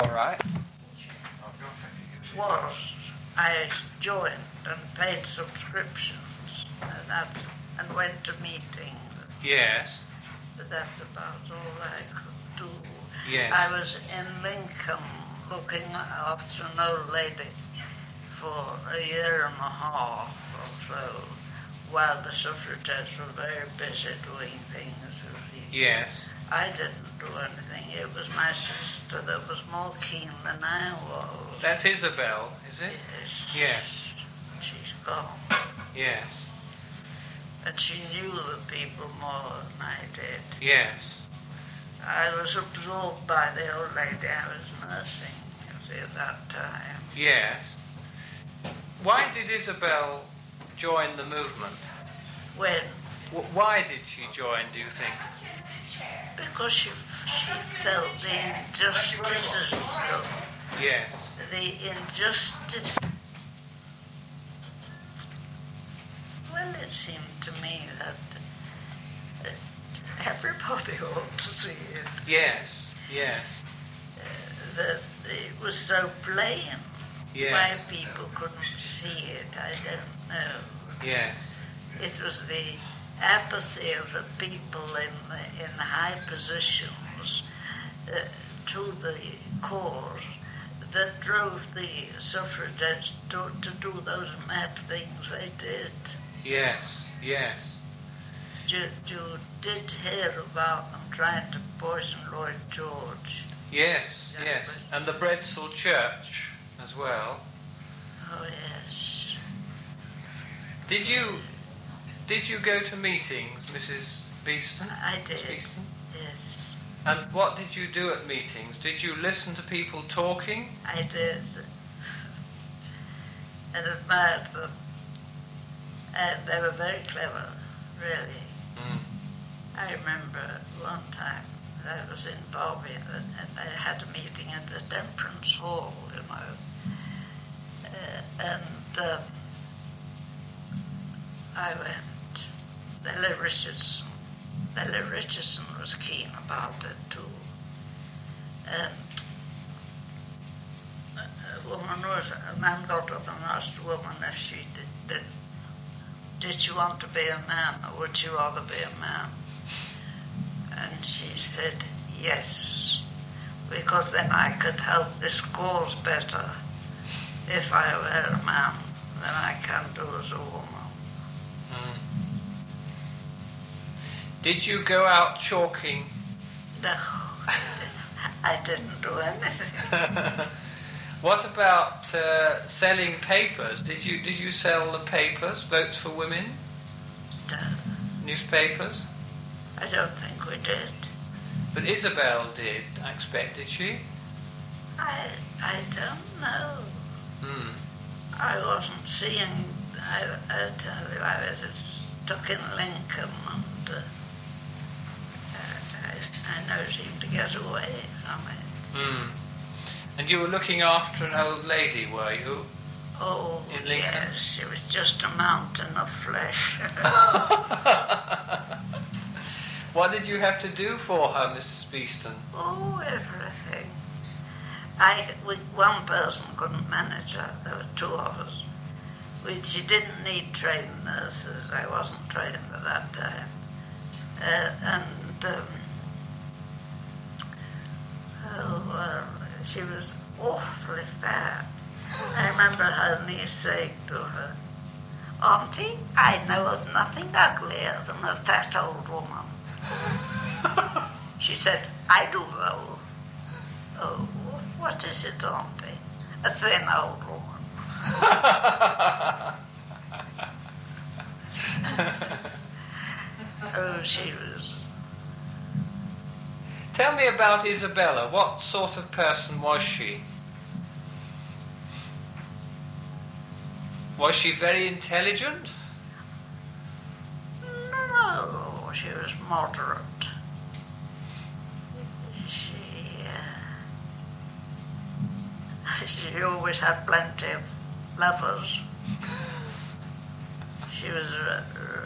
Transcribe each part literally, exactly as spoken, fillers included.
All right. Was I joined and paid subscriptions and, that, and went to meetings. Yes. But that's about all I could do. Yes. I was in Lincoln looking after an old lady for a year and a half or so, while the suffragettes were very busy doing things. Yes. I didn't do anything. It was my sister that was more keen than I was. That's Isabel, is it? Yes. Yes. She's gone. Yes. And she knew the people more than I did. Yes. I was absorbed by the old lady I was nursing, you see, at that time. Yes. Why did Isabel join the movement? When? W- why did she join, do you think? Because she, she felt the injustices, Yes. the injustice. Well, it seemed to me that uh, everybody ought to see it. Yes. Yes. Uh, that it was so plain. Yes. Why people couldn't see it, I don't know. Yes. It was the apathy of the people in the, in high positions uh, to the cause that drove the suffragettes to, to do those mad things they did. Yes. Yes. You, you did hear about them trying to poison Lloyd George. Yes. Yes. And the Bredsall Church as well. Oh, yes. Did you did you go to meetings, Missus Beeston? I did. Miss Beeston? Yes, And what did you do at meetings? Did you listen to people talking? I did. And admired them. And they were very clever, really. Mm. I remember one time I was in Bobby and, and I had a meeting at the Temperance Hall, you know. Uh, and um, I went. Lily Richardson. Lily Richardson was keen about it too. And a, a woman was, a man got up and asked a woman if she did, did, did she want to be a man or would she rather be a man? And she said, yes, because then I could help this cause better if I were a man than I can do as a woman. Mm. Did you go out chalking? No, I didn't do anything. What about uh, selling papers? Did you did you sell the papers, Votes for Women? No, Newspapers? I don't think we did. But Isabel did, I expect, did she? I I don't know. Hmm. I wasn't seeing. I, I tell you, I was stuck in Lincoln, and uh, I, I never seemed to get away from it. Hmm. And you were looking after an old lady, were you? Oh, In Lincoln? yes, she was just a mountain of flesh. What did you have to do for her, Missus Beeston? Oh, everything. I, we, one person couldn't manage her. There were two of us. We, she didn't need trained nurses. I wasn't trained at that time. Uh, and um, oh, well, she was awfully fat. I remember her niece saying to her, Auntie, I know of nothing uglier than a fat old woman. She said, I do though. Oh, what is it, Auntie? A thin old woman. Oh, she was... Tell me about Isabella. What sort of person was she? Was she very intelligent? No, she was moderate. She, uh, she always had plenty of lovers. She was uh,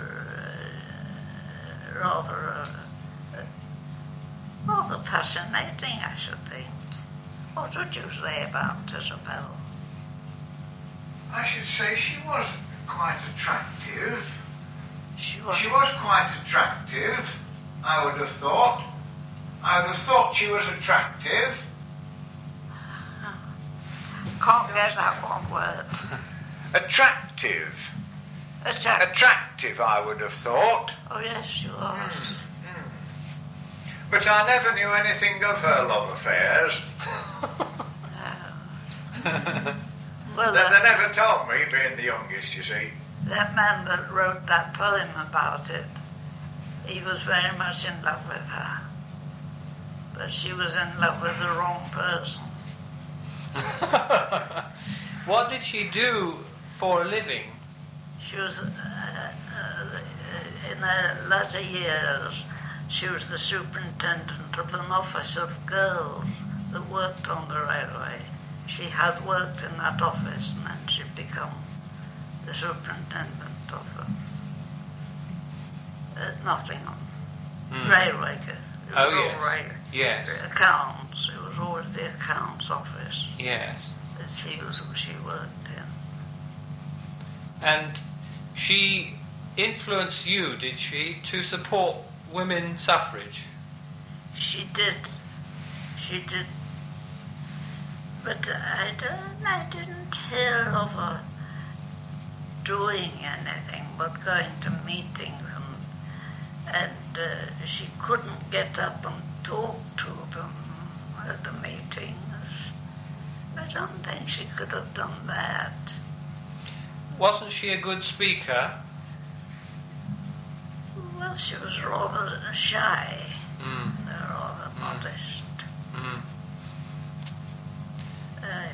uh, rather, uh, uh, rather fascinating, I should think. What would you say about Isabel? I should say she was quite attractive. She was. She was quite attractive, I would have thought. I would have thought she was attractive. Can't get that one word. Attractive. Attractive. Attractive, I would have thought. Oh, yes, she was. Mm. But I never knew anything of her love affairs. No. Well, They, that, they never told me, being the youngest, you see. that man that wrote that poem about it, he was very much in love with her. But she was in love with the wrong person. What did she do for a living? She was, uh, uh, in her latter years, she was the superintendent of an office of girls that worked on the railway. She had worked in that office and then she'd become the superintendent of the uh, Nottingham Hmm. Railway. It was Oh, all yes. rail- Yes. Accounts. It was always the accounts office Yes. that she was she worked in. And she influenced you, did she, to support women's suffrage? She did. She did. But I don't. I didn't hear of her doing anything but going to meetings, and, and uh, she couldn't get up and talk to them at the meetings. I don't think she could have done that. Wasn't she a good speaker? Well, she was rather shy, Mm. rather Mm. modest. Mm. Uh,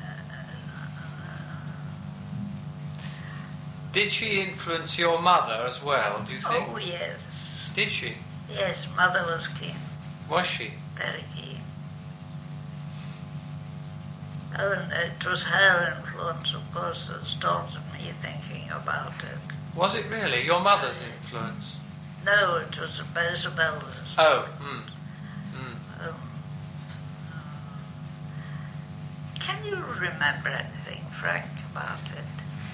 Did she influence your mother as well, do you think? oh, yes. Did she? Yes, mother was keen, Was she? very keen. Oh, and it was her influence, of course, that started me thinking about it. Was it really? Your mother's influence? No, it was Isabel's. Oh, mm. Mm. Um, can you remember anything, Frank, about it?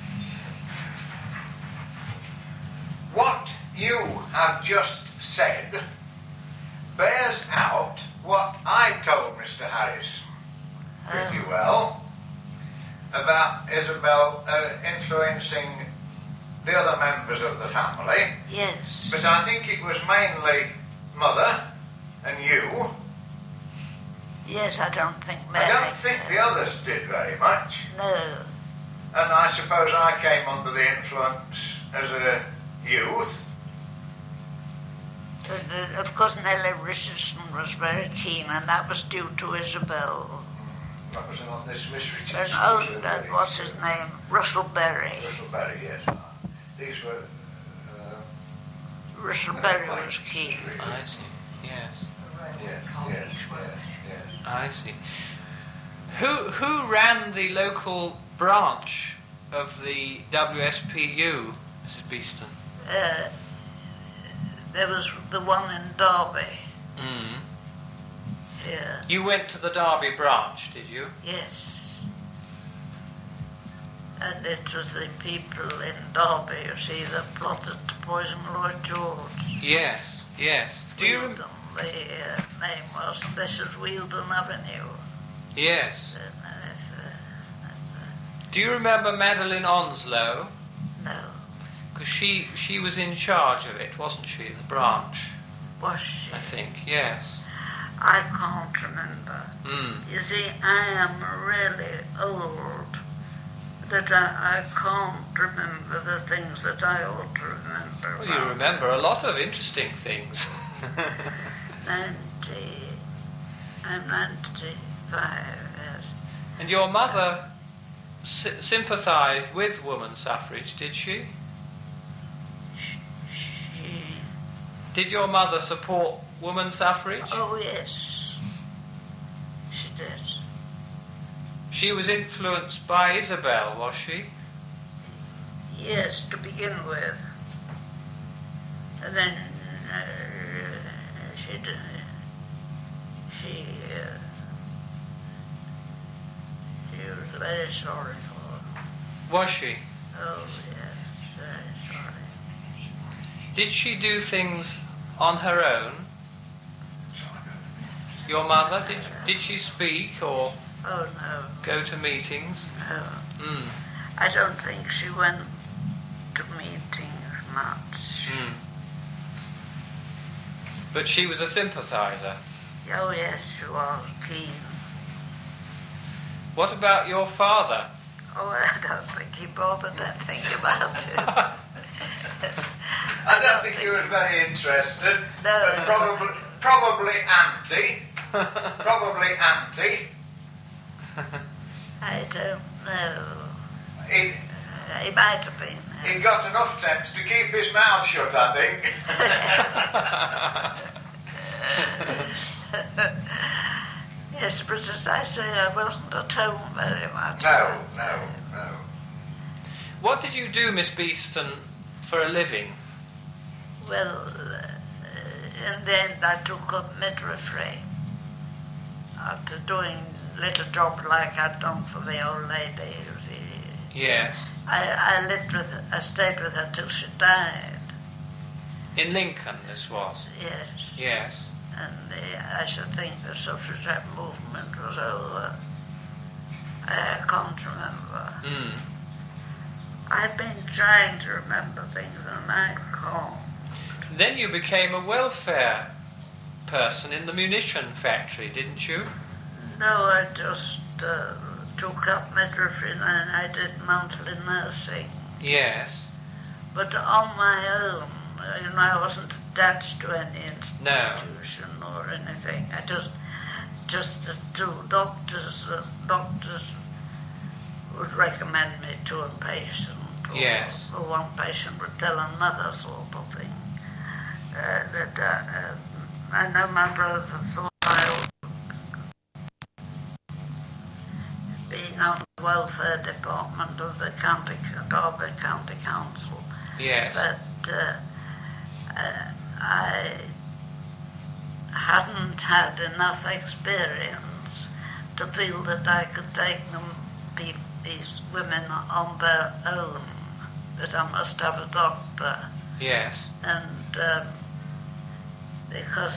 What you have just said bears out what I told Mister Harris pretty Um, well about Isabel uh, influencing the other members of the family. Yes. But I think it was mainly Mother and you. Yes, I don't think I Mary. don't think the others did very much. No. And I suppose I came under the influence as a youth. But, uh, of course, Nellie Richardson was very keen, and that was due to Isabel. That was not this Miss And Richardson. oh, was it? that, what's his name? Russell Berry. Russell Berry, yes. These were... Uh, Russell uh, Berry like was keen. history. I see. Yes. Yes, yes, yes, yes. I see. Who who ran the local branch of the W S P U, Missus Beeston? Uh, there was the one in Derby. Mm. Yeah. You went to the Derby branch, did you? Yes. And it was the people in Derby, you see, that plotted to poison Lord George. Yes, yes. Do you? Wealdon, the uh, name was. This is Wealdon Avenue. Yes. Uh, uh, uh, Do you remember Madeline Onslow? no. Because she she was in charge of it, wasn't she? The branch, Was she? I think. Yes. I can't remember. Mm. You see, I am really old, that I, I can't remember the things that I ought to remember. Well, you remember a lot of interesting things. ninety, I'm ninety-five, yes. And your mother sy- sympathised with women's suffrage, did she? She, Did your mother support women's suffrage? oh yes, she did. She was influenced by Isabel, was she? Yes, to begin with. And then uh, she did, she uh, very sorry for her. Was she? Oh, yes, very sorry. Did she do things on her own? Your mother, did did she speak or Oh, no, go to meetings? no. Mm. I don't think she went to meetings much. Mm. But she was a sympathiser. Oh, yes, she was keen. What about your father? Oh, I don't think he bothered anything about it. I don't think he was very interested. No. But probably, probably anti. Probably anti. I don't know. He, Uh, he might have been. uh, he got enough sense to keep his mouth shut, I think. Yes, but as I say, I wasn't at home very much. No, no, no. What did you do, Miss Beeston, for a living? Well, uh, in the end I took up midwifery. After doing little jobs like I'd done for the old lady, you see. Yes. I, I lived with her, I stayed with her till she died. In Lincoln, this was. Yes. Yes. And the, I should think the suffragette movement was over. I can't remember. Mm. I've been trying to remember things and I can't. Then you became a welfare person in the munition factory, didn't you? No, I just uh, took up midwifery and I did monthly nursing. Yes. But on my own, uh, you know, I wasn't attached to any No. institution or anything. I just, just the two doctors, uh, doctors would recommend me to a patient. Or, Yes. or one patient would tell another sort of thing. Uh, that uh, uh, I know my brother thought I would be on the welfare department of the county, Derby County Council. Yes. But uh, uh, I hadn't had enough experience to feel that I could take them, be, these women on their own, that I must have a doctor. Yes. And um, because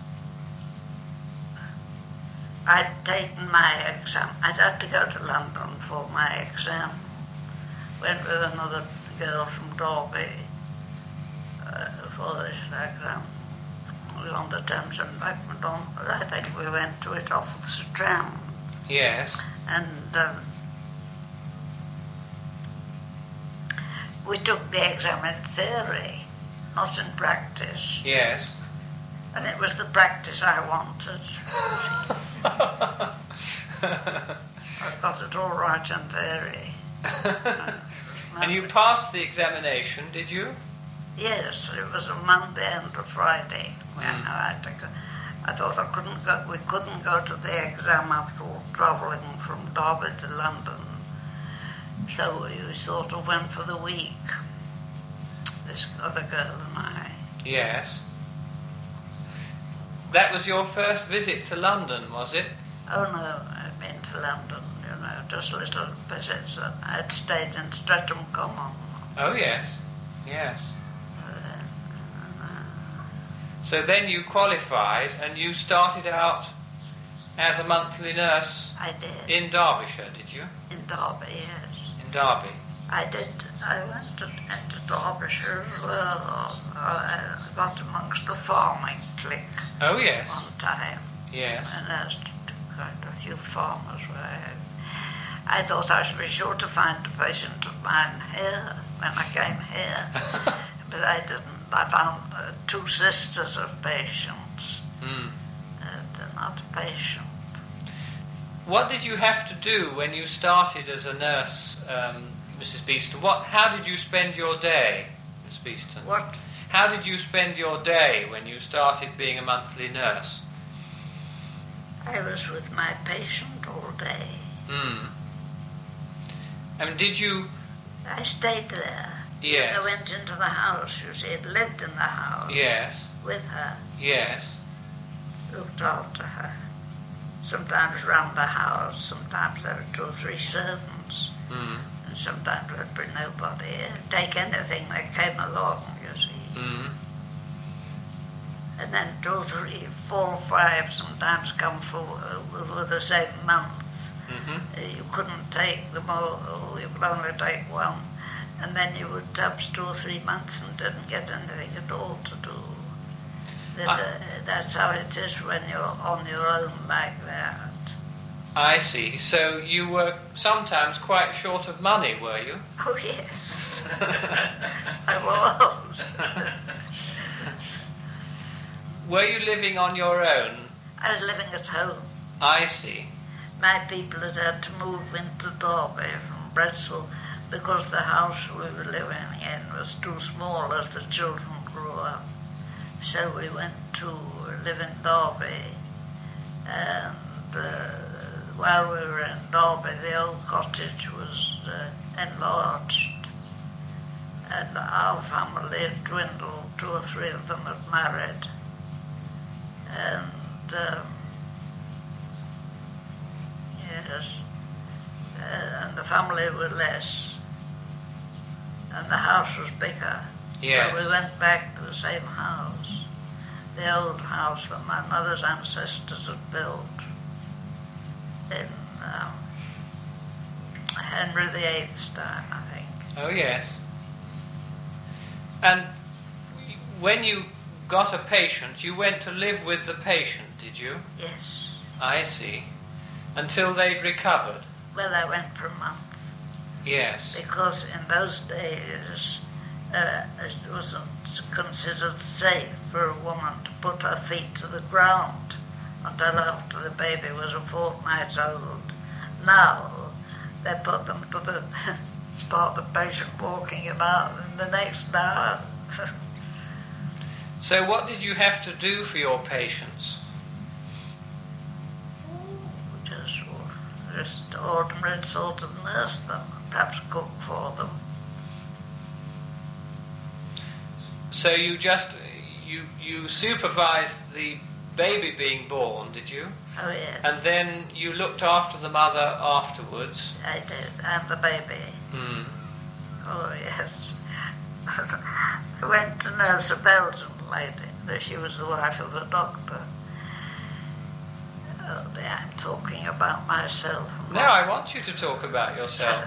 I'd taken my exam, I'd had to go to London for my exam. Went with another girl from Derby uh, for this exam. We were on the Thames Embankment on, but I think we went to it off the Strand. Yes. And um, we took the exam in theory, not in practice. Yes. And it was the practice I wanted. I got it all right in theory. And you passed the examination, did you? Yes, it was a Monday and a Friday. Mm. And I, had to go. I thought I couldn't go, we couldn't go to the exam after all travelling from Derby to London. So we sort of went for the week, this other girl and I. Yes. That was your first visit to London, was it? Oh no, I've been to London, you know, just little visits. I'd stayed in Streatham Common. Oh, yes. Yes. Uh, So then you qualified and you started out as a monthly nurse I did. in Derbyshire, did you? In Derby, yes. In Derby. I did. I went to, into Derbyshire as well. I got amongst the farming clique Oh, yes. one time. Yes. And there's quite a few farmers where I, I thought I should be sure to find a patient of mine here when I came here. But I didn't. I found uh, two sisters of patients, Mm. and not a patient. What did you have to do when you started as a nurse, um, Missus Beeston? What? How did you spend your day, Miss Beeston? What? How did you spend your day when you started being a monthly nurse? I was with my patient all day. Mm. And did you? I stayed there. Yes. I went into the house, you see, it lived in the house Yes. with her, Yes. looked after her. Sometimes round the house, sometimes there were two or three servants. Mm. And sometimes there'd be nobody. Take anything that came along, you see. Mm. And then two, three, four, five sometimes come for, uh, for the same month. Mm-hmm. Uh, you couldn't take them all, or you could only take one. And then you would have two or three months and didn't get anything at all to do. That, I- uh, that's how it is when you're on your own like that. I see. So you were sometimes quite short of money, were you? Oh, yes. I was. Were you living on your own? I was living at home. I see. My people had had to move into Derby from Bristol because the house we were living in was too small as the children grew up. So we went to live in Derby, and uh, while we were in Derby, the old cottage was uh, enlarged, and our family had dwindled. Two or three of them had married, and um, yes, uh, and the family were less, and the house was bigger. Yes. So we went back to the same house, the old house that my mother's ancestors had built in um, Henry the Eighth's time, I think. Oh, yes. And when you got a patient, you went to live with the patient, did you? Yes. I see. Until they'd recovered? Well, I went for a month Yes. because in those days uh, it wasn't considered safe for a woman to put her feet to the ground until after the baby was a fortnight old. Now they put them to the spot the patient walking about in the next hour. So what did you have to do for your patients? just, just ordinary sort of nurse them, perhaps cook for them. So you just, you, you supervised the baby being born, did you? Oh yes, And then you looked after the mother afterwards? I did, and the baby. Hmm. Oh yes. I went to nurse a Belgian lady, though she was the wife of a doctor. Oh dear, I'm talking about myself. No, I want you to talk about yourself.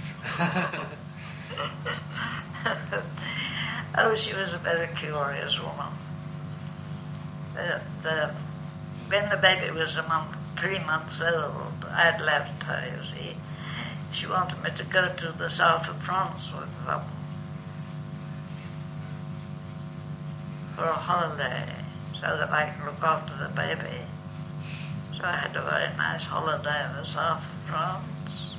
Oh, she was a very curious woman. Uh, the, when the baby was a month, three months old, I'd left her, you see. She wanted me to go to the south of France with them for a holiday so that I could look after the baby. So I had a very nice holiday in the south of France.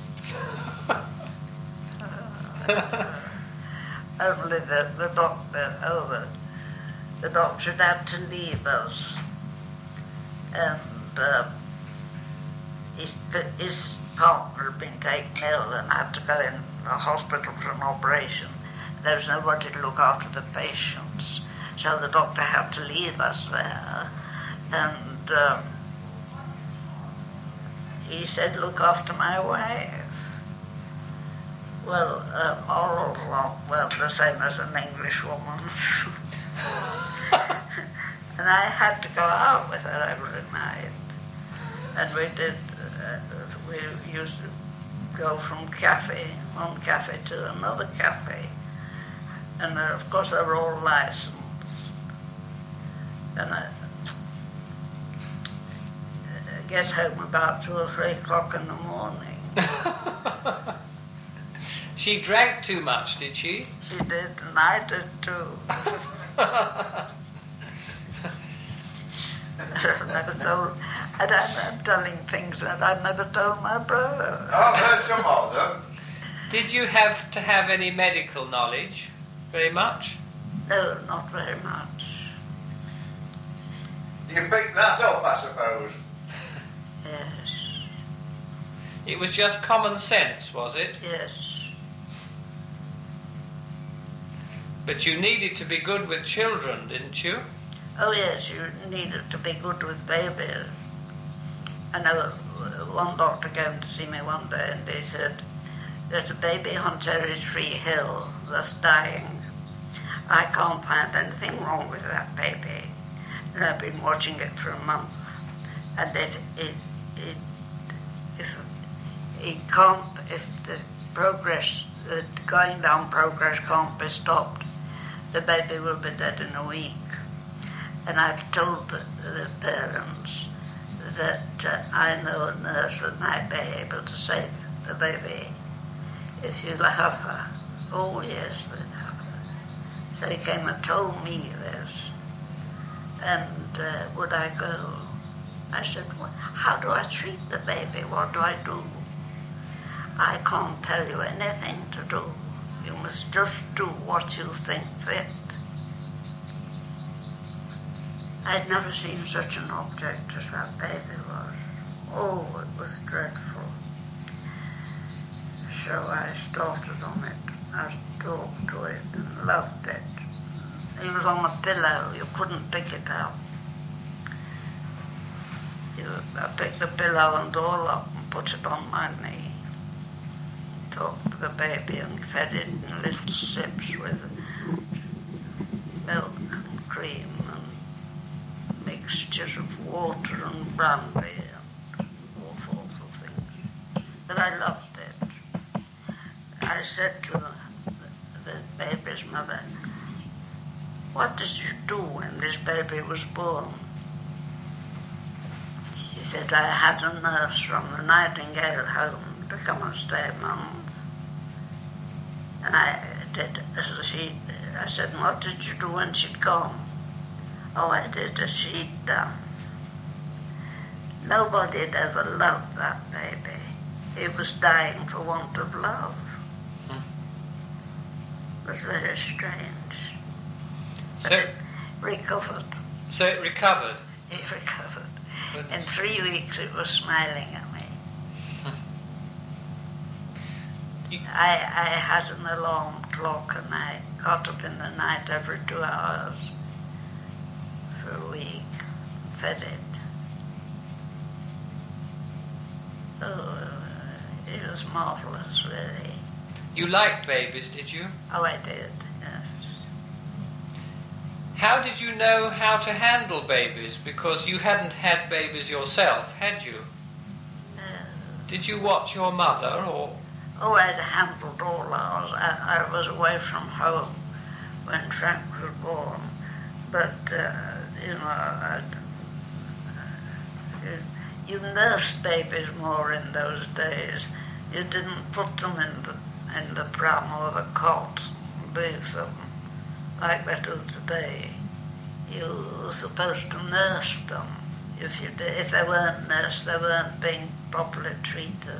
Uh, only the, the doctor, oh, the, the doctor had to leave us. And uh, his, his partner had been taken ill and had to go in the hospital for an operation. There was nobody to look after the patients. So the doctor had to leave us there. And uh, he said, look after my wife. Well, uh, moral law, well, the same as an English woman. And I had to go out with her every night. And we did, uh, we used to go from cafe, one cafe to another cafe. And uh, of course they were all licensed. And I, I get home about two or three o'clock in the morning. She drank too much, did she? She did, and I did too. I've never told, and I'm, I'm telling things that I've never told my brother. I've heard some of them. Did you have to have any medical knowledge? Very much? No, not very much. You picked that up, I suppose. Yes, It was just common sense, was it? yes. But you needed to be good with children, didn't you? Oh yes, you needed to be good with babies. I know one doctor came to see me one day and he said, There's a baby on Cherry Tree Hill that's dying. I can't find anything wrong with that baby. And I've been watching it for a month. And it, it, it, if it can't, if the progress, the going down progress can't be stopped, the baby will be dead in a week. And I've told the, the parents that uh, I know a nurse that might be able to save the baby if you'll have her. Oh yes, they'd have her. So he came and told me this. And uh, would I go? I said, well, how do I treat the baby? What do I do? I can't tell you anything to do. You must just do what you think fit. I'd never seen such an object as that baby was. Oh, it was dreadful. So I started on it. I talked to it and loved it. He was on a pillow. You couldn't pick it up. You, I picked the pillow and all up and put it on my knee. Talked to the baby and fed it in little sips with milk and cream and mixtures of water and brandy and all sorts of things. But I loved it. I said to the, the baby's mother, what did you do when this baby was born? She said, I had a nurse from the Nightingale Home to come and stay a month. And I did as she, I said, what did you do when she'd gone? Oh, I did as she'd done. Nobody had ever loved that baby. He was dying for want of love. It was very strange. But So, it recovered. so it recovered. It recovered. Goodness. In three weeks it was smiling at me. You- I, I had an alarm clock and I got up in the night every two hours for a week, fed it. Oh, it was marvellous, really. You liked babies, did you? Oh, I did, yes. How did you know how to handle babies? Because you hadn't had babies yourself, had you? No. Did you watch your mother, or... Oh, I'd handled all ours. I, I was away from home when Frank was born. But, uh, you know, I'd, uh, you, you nursed babies more in those days. You didn't put them in the, in the pram or the cot and leave them like they do today. You were supposed to nurse them. If, you did, if they weren't nursed, they weren't being properly treated.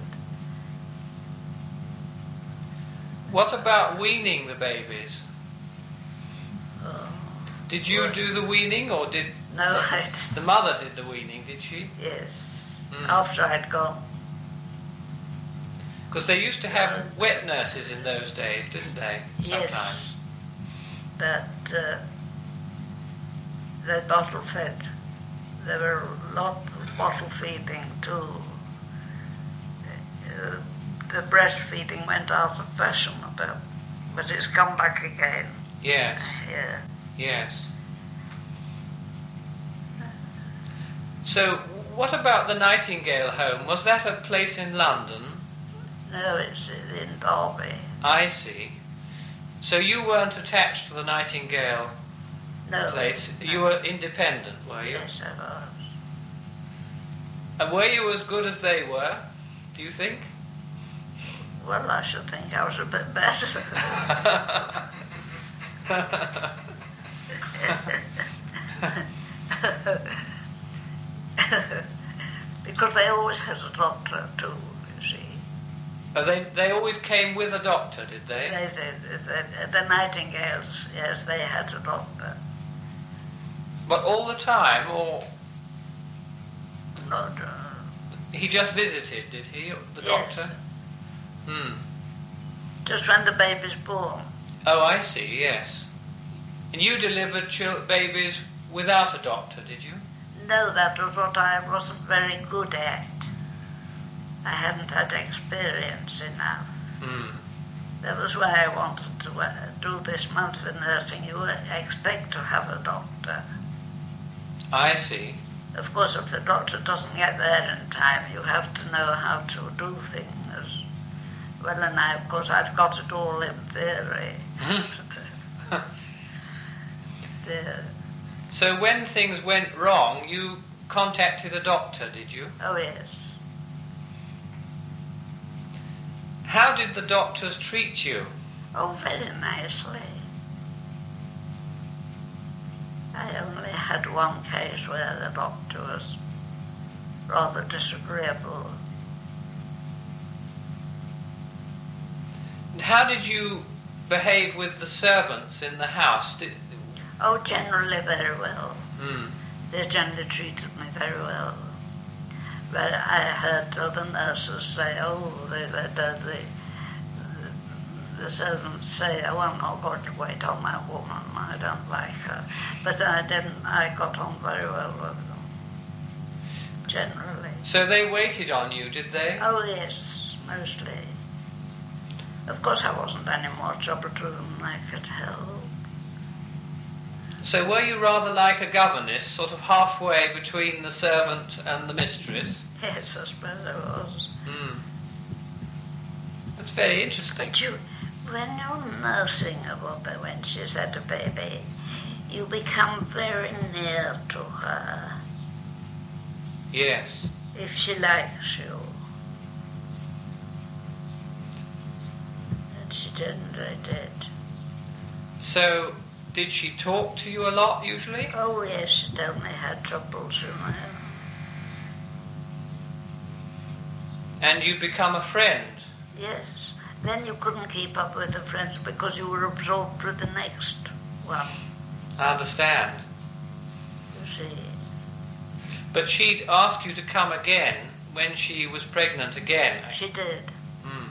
What about weaning the babies? Oh, Did you well, do the weaning, or did no, I the mother did the weaning, did she? yes. Mm. After I'd gone. Because they used to have wet nurses in those days, didn't they? Yes. Sometimes. But uh, they bottle fed. There were a lot of bottle feeding too. Uh, the breastfeeding went out of fashion a bit, but it's come back again. Yes, Yeah. yes. So, what about the Nightingale Home? Was that a place in London? No, it's in Derby. I see. So you weren't attached to the Nightingale No. place. no. You were independent, were you? Yes, I was. And were you as good as they were, do you think? Well, I should think I was a bit better. Because they always had a doctor too, you see. Oh, they, they always came with a doctor, did they? They did. The, the Nightingales, yes, they had a doctor. But all the time, or Not, uh, he just visited, did he, the Yes. doctor? Hmm. just when the baby's born. Oh, I see, yes. And you delivered chil- babies without a doctor, did you? No, that was what I wasn't very good at. I hadn't had experience enough. Hmm. That was why I wanted to uh, do this monthly nursing. You expect to have a doctor. I see. Of course, if the doctor doesn't get there in time, you have to know how to do things. Well, and I, of course, I've got it all in theory. the, So when things went wrong, you contacted a doctor, did you? oh, yes. How did the doctors treat you? Oh, very nicely. I only had one case where the doctor was rather disagreeable. And how did you behave with the servants in the house? Did, Oh, generally very well. hmm. They generally treated me very well. But I heard other nurses say, oh, they, they, they, they, the servants say, oh, I'm not going to wait on that woman, I don't like her. But I didn't, I got on very well with them, generally. So they waited on you, did they? Oh, yes, mostly. Of course, I wasn't any more trouble to them than I could help. So were you rather like a governess, sort of halfway between the servant and the mistress? Yes, I suppose I was. Hmm. That's very interesting. But you, when you're nursing a woman when she's had a baby, you become very near to her. Yes. If she likes you. And she generally did. So did she talk to you a lot usually? Oh, yes, she definitely had troubles, you know. And you become a friend? Yes. Then you couldn't keep up with the friends because you were absorbed with the next one, I understand. you see. But she'd ask you to come again when she was pregnant again. She did. Hmm.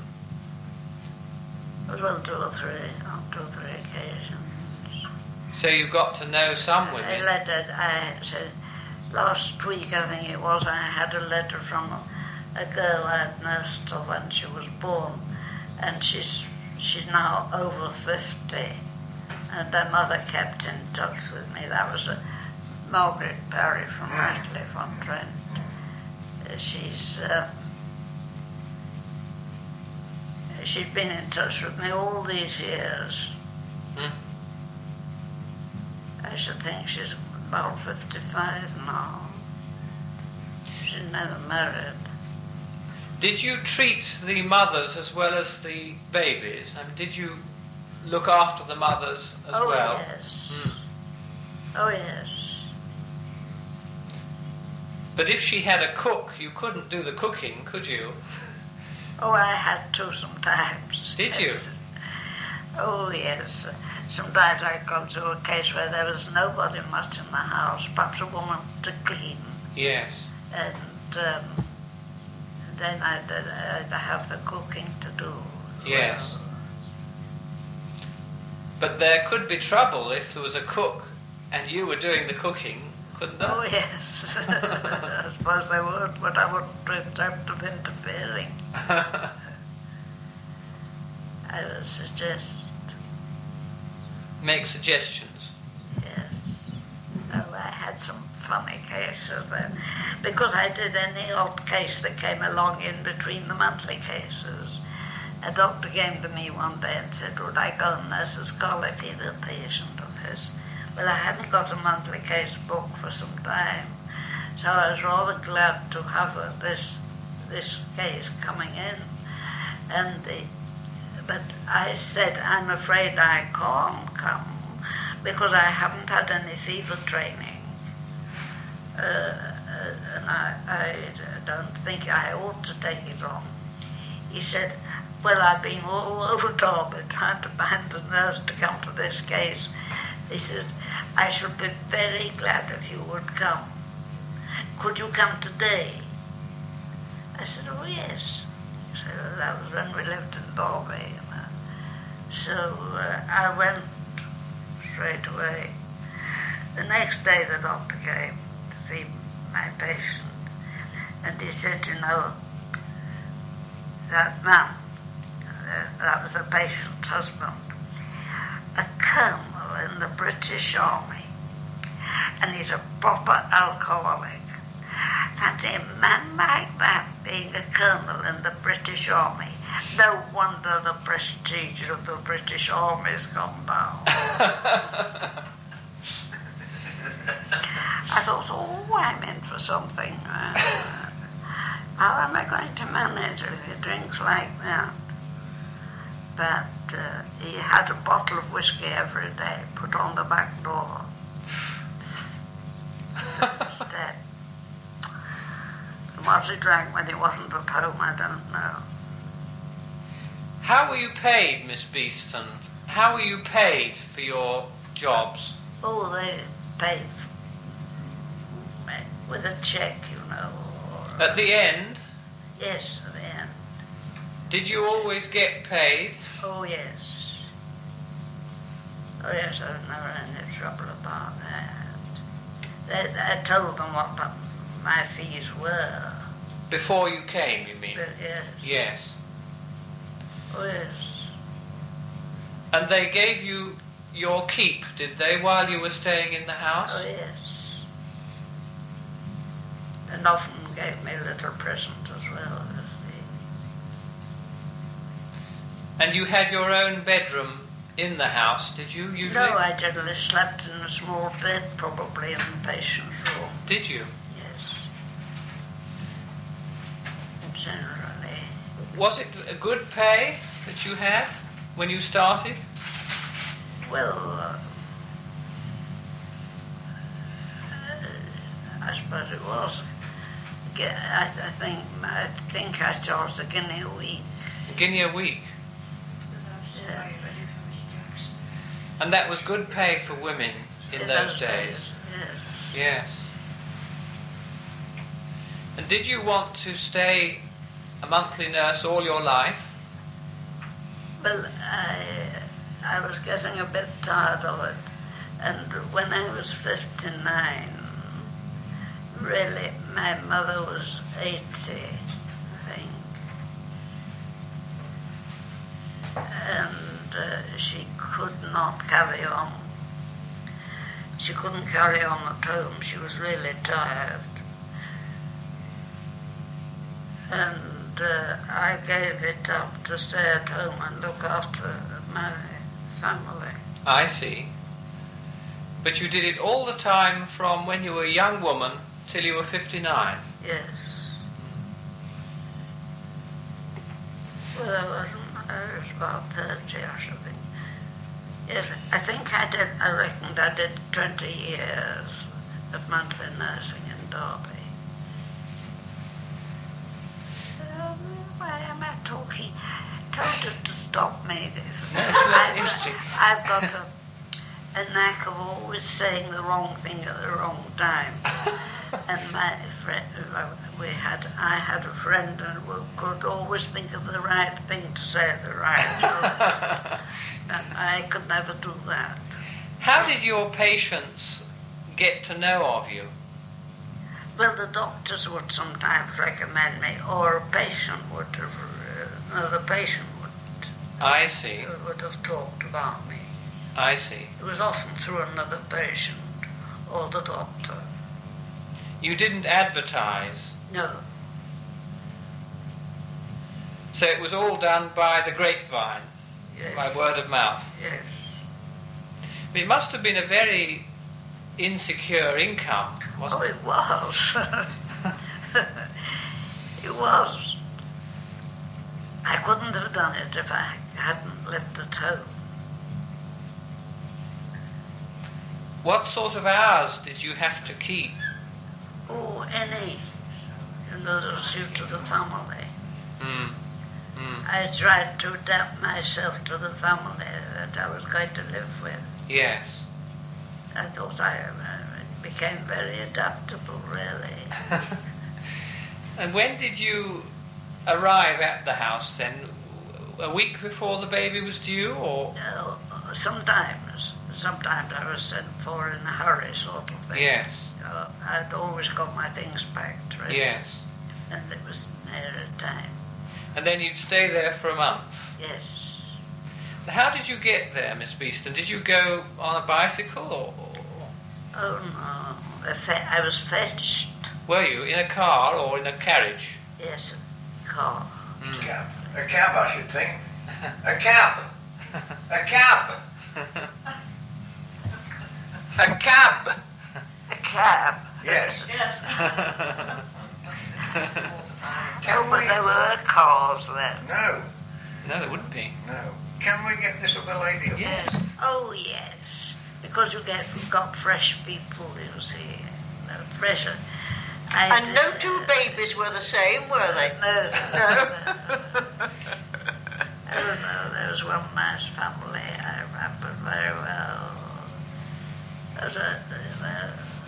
As well, two or three, on two or three occasions. So you got to know some A women. letter, I said, last week I think it was, I had a letter from a, a girl I'd nursed her when she was born, and she's she's now over fifty, and their mother kept in touch with me. That was a Margaret Perry from Ratcliffe-on-Trent. Uh, she's uh, she's been in touch with me all these years. Hmm? I should think she's about fifty-five now. She's never married. Did you treat the mothers as well as the babies? I mean, did you look after the mothers as oh, well? yes. Hmm. Oh, yes. But if she had a cook, you couldn't do the cooking, could you? Oh, I had to sometimes. Did you? Oh, yes. Sometimes I got to a case where there was nobody much in the house, perhaps a woman to clean. Yes. And um, then I'd, I'd have the cooking to do. Yes. Well, But there could be trouble if there was a cook and you were doing the cooking, couldn't there? oh, yes. I suppose they would, but I wouldn't accept of interfering. I would suggest, Make suggestions. yes. Oh, I had some funny cases then, because I did any odd case that came along in between the monthly cases. A doctor came to me one day and said, would I go and nurse a scarlet fever patient of his? Well, I hadn't got a monthly case booked for some time, so I was rather glad to have uh, this this case coming in. And the, but I said, I'm afraid I can't come because I haven't had any fever training. Uh, uh, and I, I don't think I ought to take it on. He said, well, I've been all over Derby trying to find a nurse to come to this case. He said, I should be very glad if you would come. Could you come today? I said, oh, yes. He said, well, that was when we lived in Derby, you know. So uh, I went straight away. The next day the doctor came to see my patient, and he said, you know, that man, uh, that was the patient's husband, a colonel in the British Army, and he's a proper alcoholic. Fancy a man like that being a colonel in the British Army. No wonder the prestige of the British Army's gone down. I thought, oh, I'm in for something. Uh, how am I going to manage if he drinks like that? But uh, he had a bottle of whiskey every day, put on the back door. Dead. And what he drank when he wasn't at home, I don't know. How were you paid, Miss Beeston? How were you paid for your jobs? Oh, they paid with a cheque, you know. Or, At the end? Yes, at the end. Did you always get paid? Oh, yes. Oh, yes, I was never any trouble about that. They, I told them what my fees were. Before you came, you mean? But yes. Yes. Oh, yes. And they gave you your keep, did they, while you were staying in the house? Oh, yes. And often gave me a little present as well. As the... And you had your own bedroom in the house, did you, usually? No, I generally slept in a small bed, probably in the patient's room. Did you? Yes. Generally. Was it a good pay that you had when you started? Well, uh, I suppose it was. I, I think I think I charged a guinea a week. A guinea a week? Yeah. And that was good pay for women in, In those, those days? days, yes. Yes. And did you want to stay a monthly nurse all your life? Well, I, I was getting a bit tired of it. And when I was fifty-nine, really, my mother was eighty, I think. And uh, she could not carry on. She couldn't carry on at home. She was really tired. And uh, I gave it up to stay at home and look after my family. I see. But you did it all the time from when you were a young woman till you were fifty-nine? Yes. Well, I wasn't. I was about thirty, I should think. Yes, I think I did. I reckoned I did twenty years of monthly nursing in Derby. Um, why am I talking? Told her to stop me. I've, I've got a, a knack of always saying the wrong thing at the wrong time. And my friend, we had, I had a friend who could always think of the right thing to say at the right time. And I could never do that. How did your patients get to know of you? Well, the doctors would sometimes recommend me, or a patient would have, uh, no, the patient would, I see. would have talked about me. I see. It was often through another patient or the doctor. You didn't advertise? No. So it was all done by the grapevine, Yes. by word of mouth? Yes. But it must have been a very insecure income, wasn't Oh, it? it was. It was. I couldn't have done it if I hadn't lived at home. What sort of hours did you have to keep? Oh, any. You know, that suited the family. Mm. Mm. I tried to adapt myself to the family that I was going to live with. Yes. I thought I uh, became very adaptable, really. And when did you arrive at the house then? A week before the baby was due, or? Uh, sometimes, sometimes I was sent for in a hurry, sort of thing. Yes. Uh, I'd always got my things packed, ready. Yes. And it was near a time. And then you'd stay there for a month? Yes. How did you get there, Miss Beeston? Did you go on a bicycle or...? Oh, no. I fe- I was fetched. Were you in a car or in a carriage? Yes, a car. Mm. Cab. A cab, I should think. A cab. A cab. A cab. A cab. Yes. Oh, but there were cars then. No. No, there wouldn't be. No. Can we get this other lady up? Yes. Oh, yes. Because you get you've got fresh people, you see. Uh, fresher. I And did, no two uh, babies were the same, were they? No. No. Oh, no, there was one nice family I remember very well. But, uh, uh,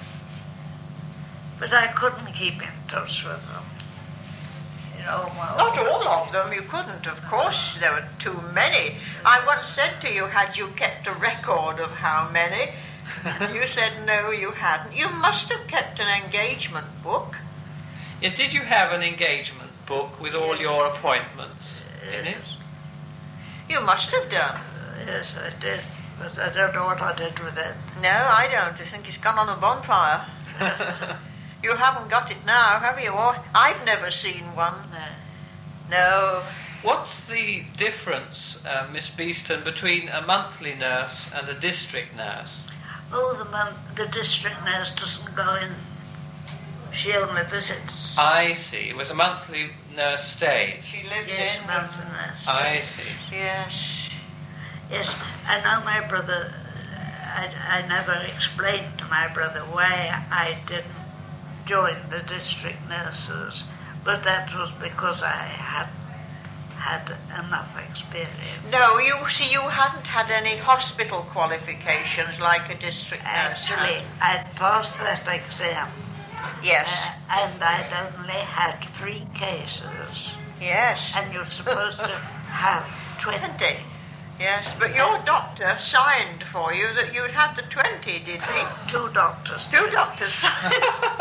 but I couldn't keep in touch with them. You know, well, Not all of them, you couldn't, of course, there were too many. I once said to you, had you kept a record of how many? You said no, you hadn't. You must have kept an engagement book. Yes, did you have an engagement book with all your appointments in it? You must have done. yes, I did. But I don't know what I did with it. No, I don't. I think it's gone on a bonfire. You haven't got it now, have you? Or I've never seen one. No. What's the difference, uh, Miss Beeston, between a monthly nurse and a district nurse? Oh, the man, the district nurse doesn't go in. She only visits. I see. It was a monthly nurse stayed. She lives Yes, in. monthly nurse. I see. Yes. Yes, I know my brother. I, I never explained to my brother why I didn't join the district nurses, but that was because I had had enough experience. No, you see, you hadn't had any hospital qualifications like a district nurse. Actually, had. I'd passed that exam, Yes. uh, and I'd only had three cases, Yes. and you're supposed to have twenty. twenty. Yes, but your doctor signed for you that you'd had the twenty, did he? Two doctors. Two doctors signed.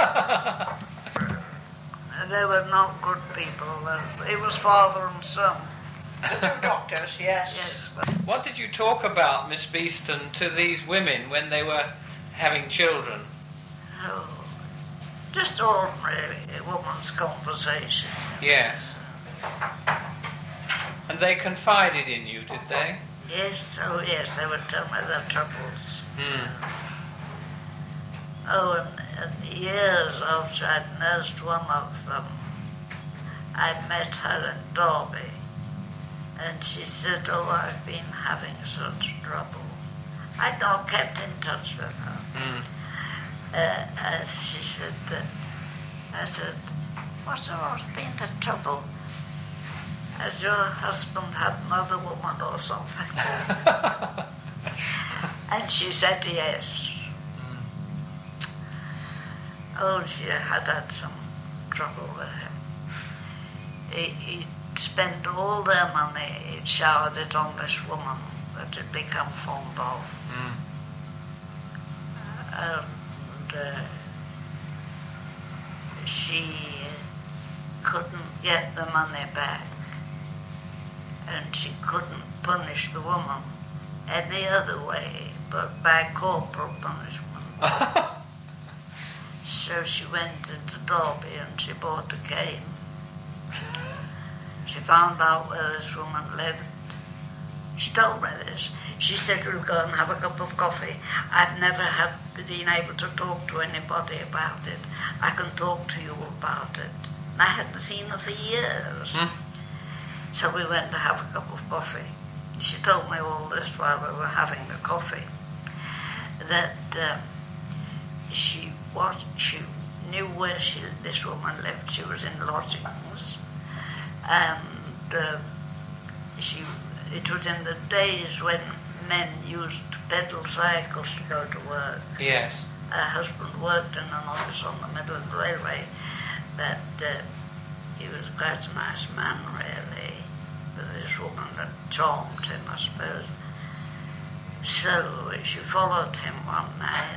They were not good people. uh, It was father and son. Two doctors, yes. Yes, but What did you talk about, Miss Beeston, to these women when they were having children? oh, just ordinary woman's conversation. Yes. And they confided in you, did they? Yes, oh yes, they would tell me their troubles. Hmm. Oh, and, and years after I'd nursed one of them, I met her in Derby, and she said, oh, I've been having such trouble. I'd not kept in touch with her. Hmm. Uh, and she said that, I said, what's what's been the trouble? Has your husband had another woman or something? And she said yes. Oh, she had had some trouble with him. He, he'd spent all their money, he'd showered it on this woman that he'd become fond of. Hmm. And uh, she couldn't get the money back. And she couldn't punish the woman any other way but by corporal punishment. So she went into Derby and she bought a cane. She found out where this woman lived. She told me this. She said, we'll go and have a cup of coffee. I've never had been able to talk to anybody about it. I can talk to you about it. And I hadn't seen her for years. Hmm. So we went to have a cup of coffee. She told me all this while we were having the coffee. That um, she was, she knew where she, this woman lived. She was in lodgings, and uh, she. It was in the days when men used to pedal cycles to go to work. Yes. Her husband worked in an office on the Midland Railway, but uh, he was quite a nice man, really. But this woman that charmed him, I suppose. So she followed him one night,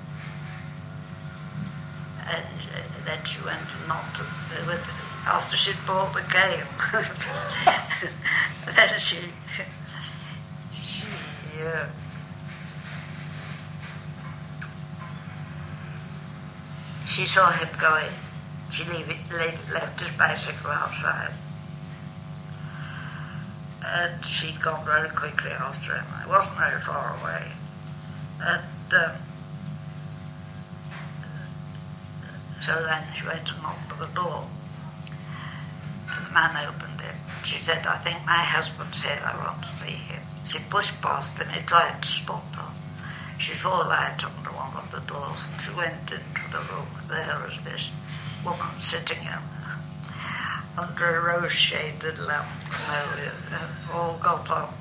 and uh, then she went and knocked at, with, after she'd bought the game. Then she uh, she saw him going. She leave it, left, left his bicycle outside. And she'd gone very quickly after him. It wasn't very far away. And um, so then she went and knocked at the door. And the man opened it. She said, I think my husband's here, I want to see him. She pushed past him, he tried to stop her. She saw a light under one of the doors and she went into the room. There was this woman sitting in, under a rose-shaded lamp, uh, all got on,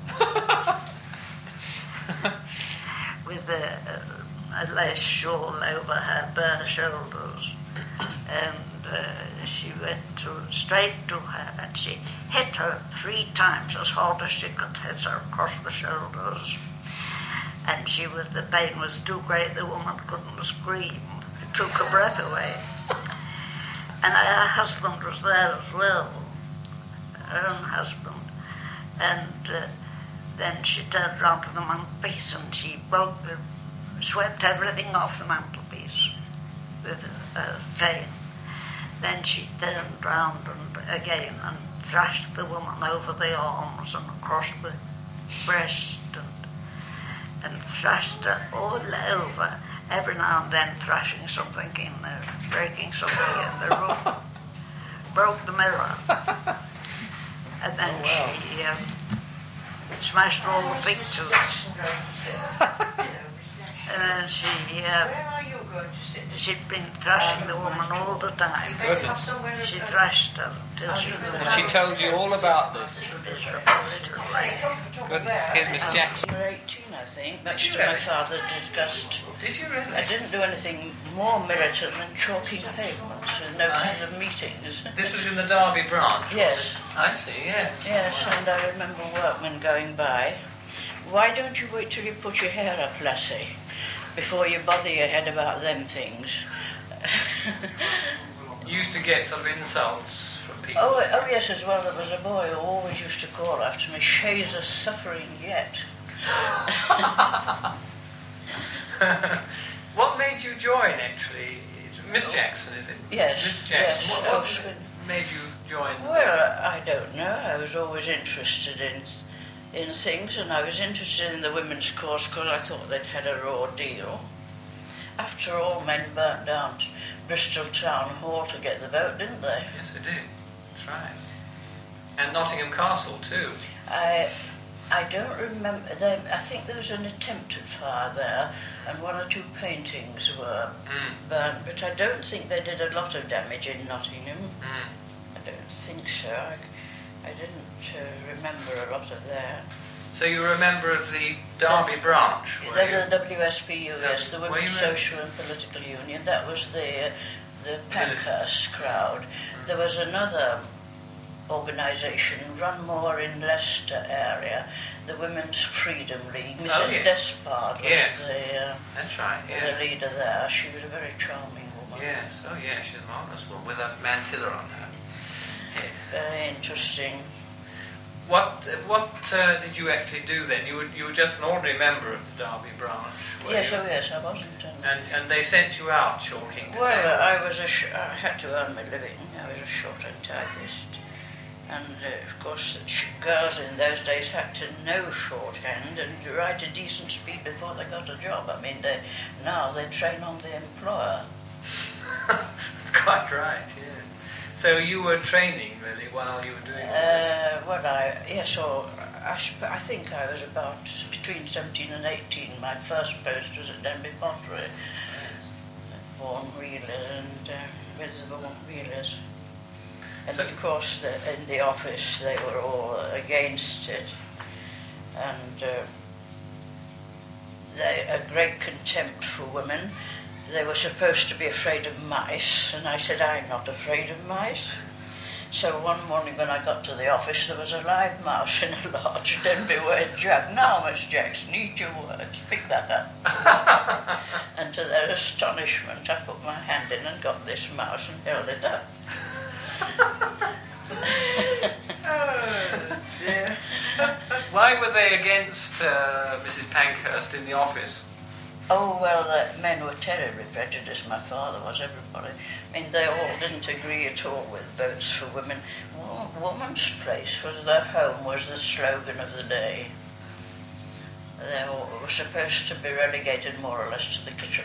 with a, a lace shawl over her bare shoulders. And uh, she went to, straight to her and she hit her three times as hard as she could hit her across the shoulders. And she was, the pain was too great, the woman couldn't scream. It took her breath away. And her husband was there as well, her own husband. And uh, then she turned round to the mantelpiece and she broke the, swept everything off the mantelpiece with a cane. Then she turned round and again and thrashed the woman over the arms and across the breast and, and thrashed her all over, every now and then thrashing something in there, breaking something in the room. Broke the mirror. And then oh, wow. she um, smashed all the pictures. And then she, uh, she'd been thrashing the woman all the time. Goodness. She thrashed her till she... And she told you all about this? Goodness, here's Miss Jackson. You were eighteen, I think, much to my father's disgust. Did you really? I didn't do anything more militant than chalking pavements and notices of meetings. This was in the Derby branch? Yes. I see, yes. Yes, and I remember workmen going by. Why don't you wait till you put your hair up, lassie, before you bother your head about them things? You used to get some insults from people. Oh, oh yes, as well. There was a boy who always used to call after me, "Shays are suffering yet." What made you join, actually? It's Miss Jackson, is it? Yes. Miss Jackson. Yes. What, what Oh, made you join? Well, I don't know. I was always interested in in things, and I was interested in the women's cause because I thought they'd had a raw deal. After all, men burnt down Bristol Town Hall to get the vote, didn't they? Yes, they did. That's right. And Nottingham Castle, too. I I don't remember. They, I think there was an attempted fire there, and one or two paintings were mm. burnt, but I don't think they did a lot of damage in Nottingham. Mm. I don't think so. I, I didn't uh, remember a lot of that. So you were a member of the Derby the, branch, were the, you? The W S P U, yes, the Women's Social and Political Union. That was the the Pankhurst crowd. Mm. There was another organisation run more in Leicester area, the Women's Freedom League. Missus Oh, yes. Despard was yes. the, uh, That's right, yes. the leader there. She was a very charming woman. Yes, oh yeah, she's a marvellous woman with a mantilla on her head. Very interesting. What what uh, did you actually do then? You were you were just an ordinary member of the Derby branch, were Yes, you? oh yes, I wasn't. Um, And and they sent you out chalking. did well, they? uh, I was a sh- I had to earn my living. I was a shorthand typist. And, uh, of course, the sh- girls in those days had to know shorthand and write a decent speed before they got a job. I mean, they, now they train on the employer. That's quite right, yeah. So you were training, really, while you were doing all this? Uh, well, I, yes, or I, sp- I think I was about between seventeen and eighteen. My first post was at Denby Pottery, at Vaughan Wheelers, and uh, with the Vaughan Wheelers. And So- of course, the, in the office, they were all against it. And uh, they a great contempt for women. They were supposed to be afraid of mice, and I said, I'm not afraid of mice. So one morning when I got to the office, there was a live mouse in a large Denby-ware jug. Now, Miss Jackson, eat your words, pick that up. And to their astonishment, I put my hand in and got this mouse and held it up. Oh, dear. Why were they against uh, Missus Pankhurst in the office? Oh, well, the men were terribly prejudiced. My father was, everybody. I mean, they all didn't agree at all with votes for women. Wo- woman's place was their home, was the slogan of the day. They all were supposed to be relegated more or less to the kitchen.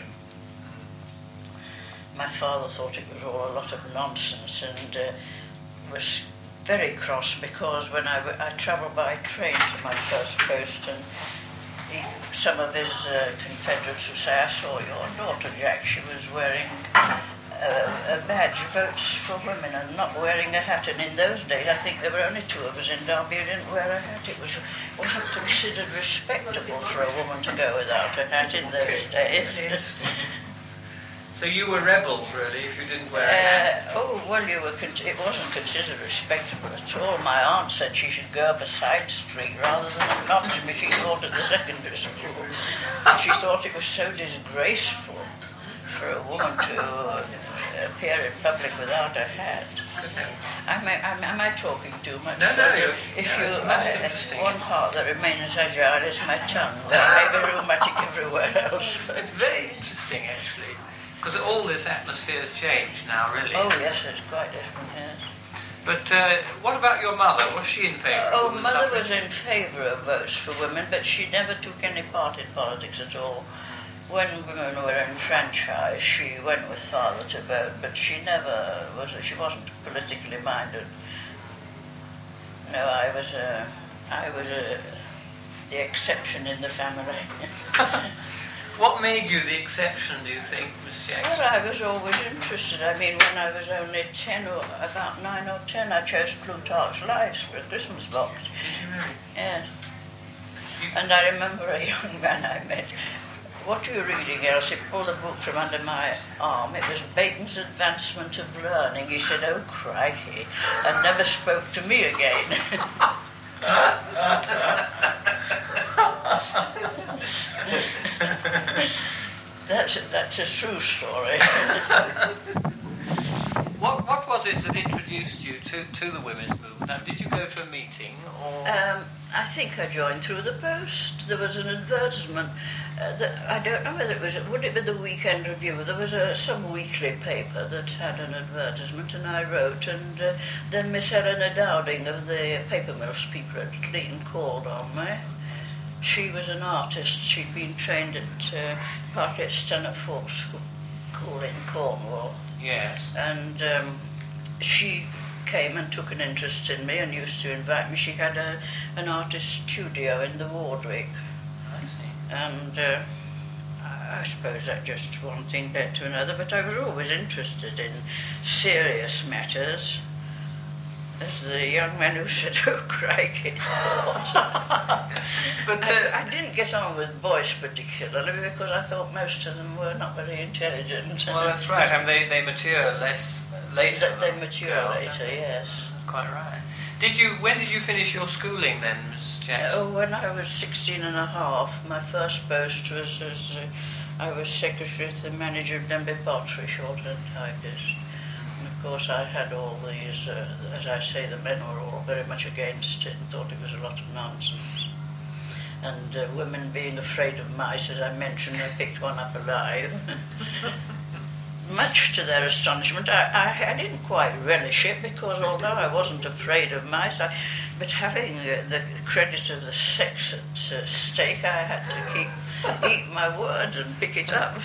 My father thought it was all a lot of nonsense and uh, was very cross because when I, w- I travelled by train to my first post, and he, some of his uh, confederates would say, I saw your daughter, Jack, she was wearing uh, a badge, votes for women, and not wearing a hat. And in those days, I think there were only two of us in Derby who didn't wear a hat. It was, wasn't considered respectable for a woman to go without a hat in those days. So you were rebels, really, if you didn't wear a hat? Uh, oh, well, you were. Con- it wasn't considered respectable at all. My aunt said she should go up a side street rather than acknowledge me. She taught at the secondary school. And she thought it was so disgraceful for a woman to uh, appear in public without a hat. Am I, am, am I talking too much? No, no, you're, if no, you, it's most uh, interesting. one part that remains agile is my tongue. That may be rheumatic everywhere else. It's very interesting, actually. Because all this atmosphere has changed now, really. Oh, yes, it's quite different, yes. But uh, what about your mother? Was she in favour Oh, of women's mother suffrage? was in favour of votes for women, but she never took any part in politics at all. When women were enfranchised, she went with father to vote, but she never was. She wasn't politically minded. No, I was. Uh, I was uh, the exception in the family. What made you the exception, do you think, Miss Jackson? Well, I was always interested. I mean, when I was only ten or about nine or ten, I chose Plutarch's Lives for a Christmas box. Did you really? Yes. You, And I remember a young man I met. What are you reading, Elsie? Pulled a book from under my arm. It was Bacon's Advancement of Learning. He said, oh, crikey, and never spoke to me again. that's, a, that's a true story. what what was it that introduced you to, to the women's movement? Now, did you go to a meeting, or...? Um, I think I joined through the post. There was an advertisement. Uh, that, I don't know whether it was, would it be the Weekend Review? There was a, some weekly paper that had an advertisement, and I wrote, and uh, then Miss Eleanor Dowding of the Paper Mills people at Clean called on me. She was an artist. She'd been trained at uh, partly at Stanhope Folk School in Cornwall. Yes. And um, she came and took an interest in me and used to invite me. She had a, an artist studio in the Wardwick. I see. And uh, I suppose that just one thing led to another, but I was always interested in serious matters. As the young man who said, oh, crikey, thought. But uh, I, I didn't get on with boys particularly because I thought most of them were not very intelligent. well, that's right. I mean, they, they mature less later. They, they mature girls, later, don't they? yes. Quite right. Did you? When did you finish your schooling then, Miss Jackson? Oh, when I was sixteen and a half, my first post was as uh, I was secretary to the manager of Denby Pottery, shorthand typist. And of course I had all these, uh, as I say, the men were all very much against it and thought it was a lot of nonsense. And uh, women being afraid of mice, as I mentioned, I picked one up alive. Much to their astonishment, I, I, I didn't quite relish it because although I wasn't afraid of mice, I, but having uh, the credit of the sex at uh, stake, I had to keep eat my words and pick it up.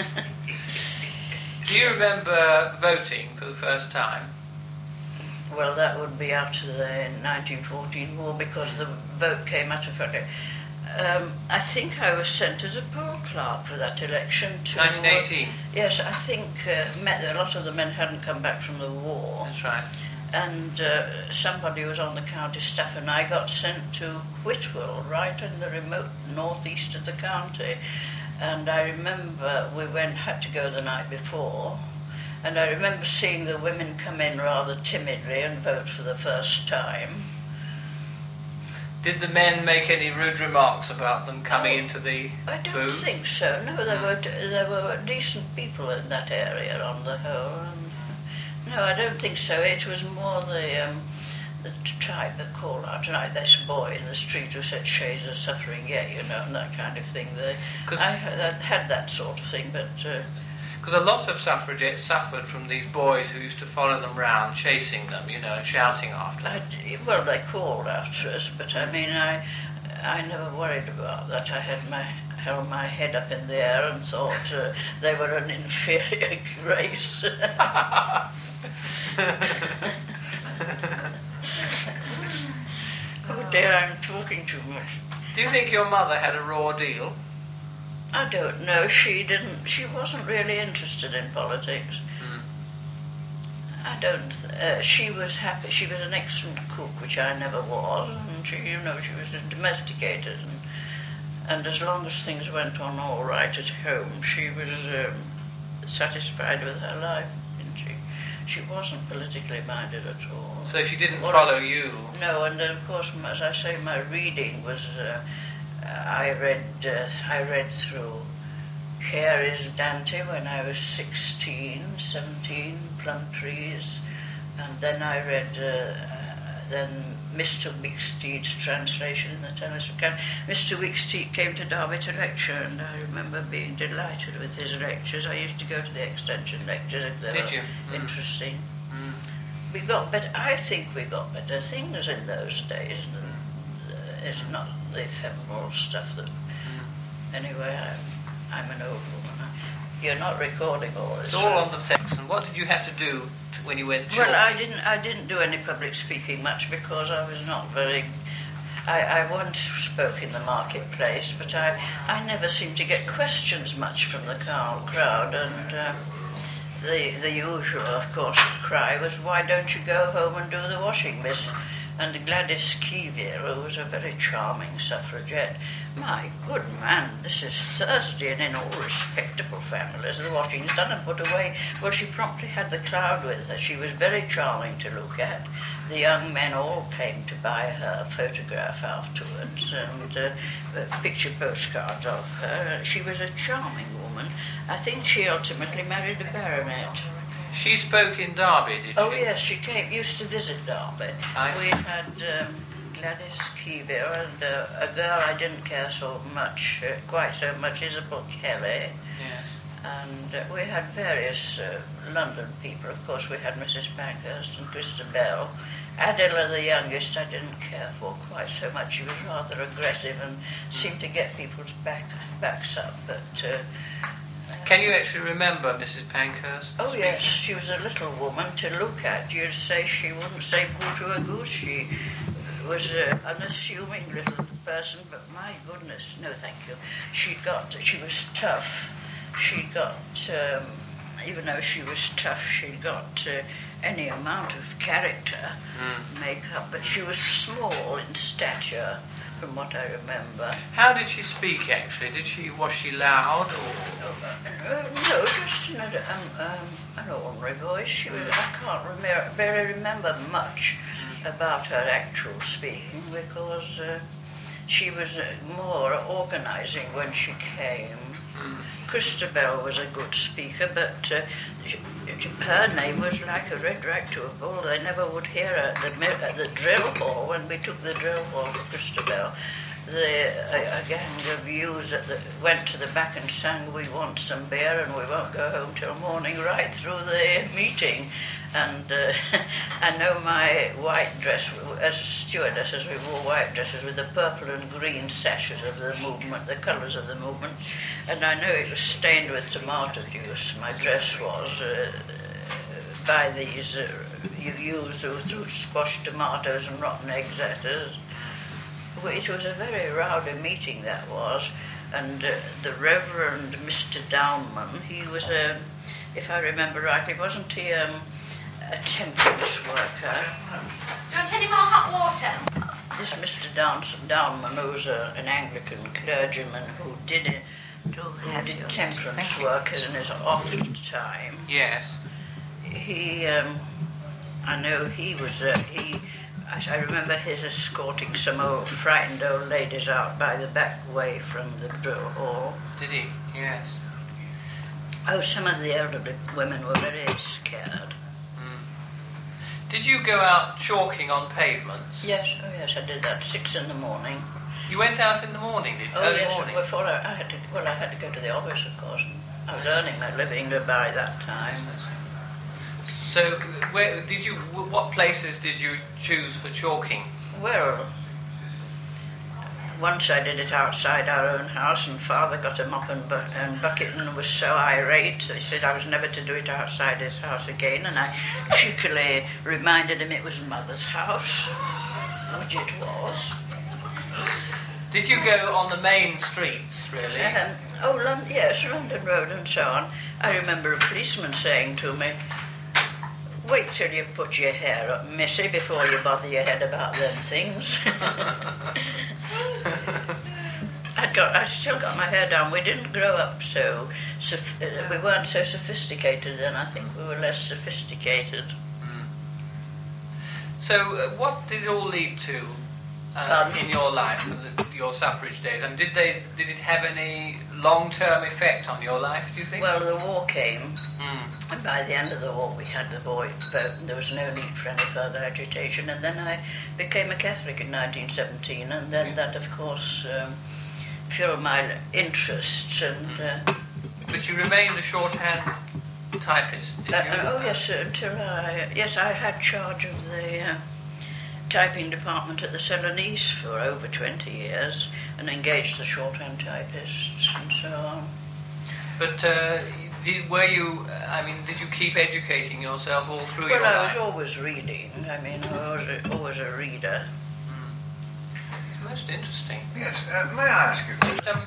Do you remember voting for the first time? Well, that would be after the nineteen fourteen war because the vote came out of it. Um, I think I was sent as a poll clerk for that election. To, nineteen eighteen? Uh, yes, I think uh, met, a lot of the men hadn't come back from the war. That's right. And uh, somebody was on the county staff and I got sent to Whitwell, right in the remote northeast of the county. And I remember we went, had to go the night before, and I remember seeing the women come in rather timidly and vote for the first time. Did the men make any rude remarks about them coming Oh, into the I don't booth? think so. No, there were there were decent people in that area on the whole. And, no, I don't think so. It was more the um, the type that call out, like this boy in the street who said "Shays are suffering, yeah," you know, and that kind of thing. They, I had, had that sort of thing, but because uh, a lot of suffragettes suffered from these boys who used to follow them round, chasing them, you know, and shouting after them. I, well, they called out first, but I mean, I, I never worried about that. I had my held my head up in the air and thought uh, they were an inferior race. Oh dear, I'm talking too much. Do you think your mother had a raw deal? I don't know. She didn't. She wasn't really interested in politics. Mm. I don't. Uh, she was happy. She was an excellent cook, which I never was, and she, you know, she was domesticated, and and as long as things went on all right at home, she was um, satisfied with her life. She wasn't politically minded at all. So she didn't or follow I, you? No, and then of course, as I say, my reading was, uh, I read uh, I read through Carey's Dante when I was sixteen, seventeen, Plumtree's, and then I read uh, then Mister Wicksteed's translation in the Tennyson Canon. Mister Wicksteed came to Derby to lecture, and I remember being delighted with his lectures. I used to go to the extension lectures if they Did were you? Mm. interesting. Mm. We got better. I think we got better things in those days. Than, uh, it's not the ephemeral stuff that. Mm. Anyway, I'm, I'm an old woman. You're not recording all this. It's all on the text. And what did you have to do to, when you went? Well, I didn't. I didn't do any public speaking much because I was not very. I, I once spoke in the marketplace, but I I never seemed to get questions much from the crowd, and uh, the the usual, of course, cry was, "Why don't you go home and do the washing, miss?" And Gladys Keevier, who was a very charming suffragette, my good man, this is Thursday, and in all respectable families the washing's done and put away. Well, she promptly had the crowd with her. She was very charming to look at. The young men all came to buy her photograph afterwards, and uh, picture postcards of her. She was a charming woman. I think she ultimately married a baronet. She spoke in Derby, did Oh she? yes, she came. Used to visit Derby. I We see. had um, Gladys Keevier and uh, a girl I didn't care so much, uh, quite so much, Isabel Kelly. Yes. And uh, we had various uh, London people. Of course, we had Missus Pankhurst and Christabel. Adela, the youngest, I didn't care for quite so much. She was rather aggressive and seemed to get people's back, backs up. But uh, Can you actually remember Missus Pankhurst? oh yes, she was a little woman to look at. You'd say she wouldn't say poo to a goose. She was an unassuming little person, but my goodness, no thank you. She got, she was tough. She got, um, even though she was tough, she got uh, any amount of character, Mm. makeup, but she was small in stature, from what I remember. How did she speak, actually? Did she, was she loud, or? Uh, no, just in a, um, um, an ordinary voice. She was, I can't remember, barely remember much about her actual speaking because uh, she was uh, more organising when she came. Mm. Christabel was a good speaker, but uh, she, her name was like a red rag to a bull. They never would hear her at the, at the drill hall when we took the drill hall for Christabel. The, a, a gang of youths at the, went to the back and sang, "We want some beer and we won't go home till morning," right through the meeting. And uh, I know my white dress, as stewardesses, we wore white dresses with the purple and green sashes of the movement, the colours of the movement. And I know it was stained with tomato juice, my dress was, uh, by these uh, youths who threw squashed tomatoes and rotten eggs at us. It was a very rowdy meeting, that was. And uh, the Reverend Mister Downman, he was a, if I remember rightly, wasn't he um, a temperance worker? Do you want any more hot water? This Mister Down, Downman, who was a, an Anglican clergyman who did it, who did temperance work in his off time. Yes. He, um, I know he was, uh, he, I, I remember his escorting some old, frightened old ladies out by the back way from the drill hall. Did he? Yes. Oh, some of the elderly women were very scared. Mm. Did you go out chalking on pavements? Yes, oh yes, I did that. Six in the morning. You went out in the morning, did you? Oh Early yes, morning? before I, I had to, well, I had to go to the office, of course. I was earning my living by that time. So, where did you? What places did you choose for chalking? Well, once I did it outside our own house, and Father got a mop and, bu- and bucket and was so irate, he said I was never to do it outside his house again, and I cheekily reminded him it was Mother's house, which it was. Did you go on the main streets, really? Um, oh, London, yes, London Road and so on. I remember a policeman saying to me, "Wait till you put your hair up, missy, before you bother your head about them things." I'd got, I still got my hair down. We didn't grow up so, so uh, we weren't so sophisticated then. I think we were less sophisticated. Mm. So, uh, what did it all lead to uh, Um, in your life, the, your suffrage days? And did they did it have any long-term effect on your life? Do you think? Well, the war came, Mm. and by the end of the war we had the boy vote, and there was no need for any further agitation. And then I became a Catholic in nineteen seventeen, and then Mm. that, of course, um, fueled my interests. And uh, But you remained a shorthand typist, did uh, you? uh, oh yes, uh, until I yes I had charge of the uh, typing department at the Celanese for over twenty years, and engaged the shorthand typists and so on. But uh, did, were you? I mean, did you keep educating yourself all through Well, your I life? was always reading. I mean, I was a, always a reader. It's most interesting. Yes, uh, may I ask you? Um,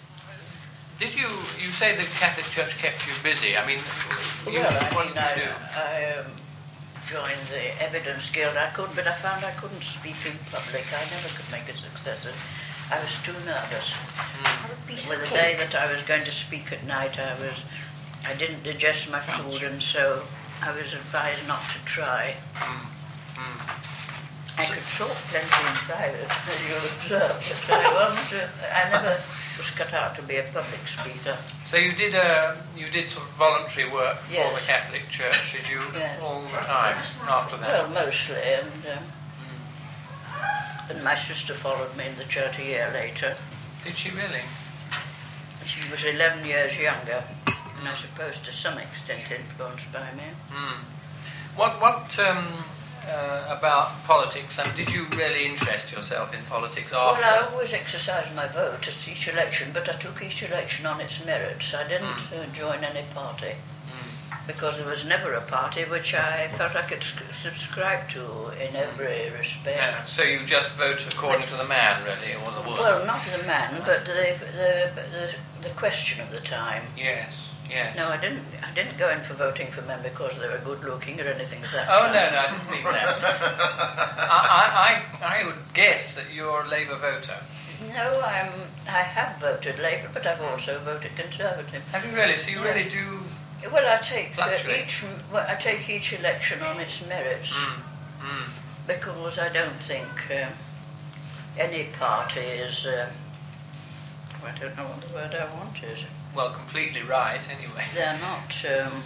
did you? You say the Catholic Church kept you busy. I mean, you, Well, I what mean, did you do? I, I um, joined the Evidence Guild. I could, but I found I couldn't speak in public. I never could make a success of it. I was too nervous. Mm. Well, the day that I was going to speak at night, I was, I didn't digest my food, and so I was advised not to try. Mm. Mm. I could talk plenty in private, as you'll observe, but I wasn't. Uh, I never was cut out to be a public speaker. So you did uh, you did sort of voluntary work for Yes. the Catholic Church, did you? Yes. All the time after that. Well, mostly, and um, and my sister followed me in the church a year later. Did she really? She was eleven years younger, and I suppose to some extent influenced by me. Mm. What what um, uh, about politics? And did you really interest yourself in politics after? Well, I always exercised my vote at each election, but I took each election on its merits. I didn't Mm. uh, join any party, Mm. because there was never a party which I felt I could sc- subscribe to in every respect. Yeah, so you just vote according to the man, really, or the woman? Well, not the man, but the, the, the, the question of the time. Yes, yes. No, I didn't. I didn't go in for voting for men because they were good-looking or anything of that Oh, kind. no, no, I didn't mean that. I, I, I would guess that you're a Labour voter. No, I'm. I have voted Labour, but I've also voted Conservative. Have you really? So you Yeah. really do... Well, I take uh, Fluctuate. each. Well, I take each election on its merits, Mm, mm. because I don't think uh, any party is. Uh, I don't know what the word I want is. Well, completely right, anyway. They're not. Um,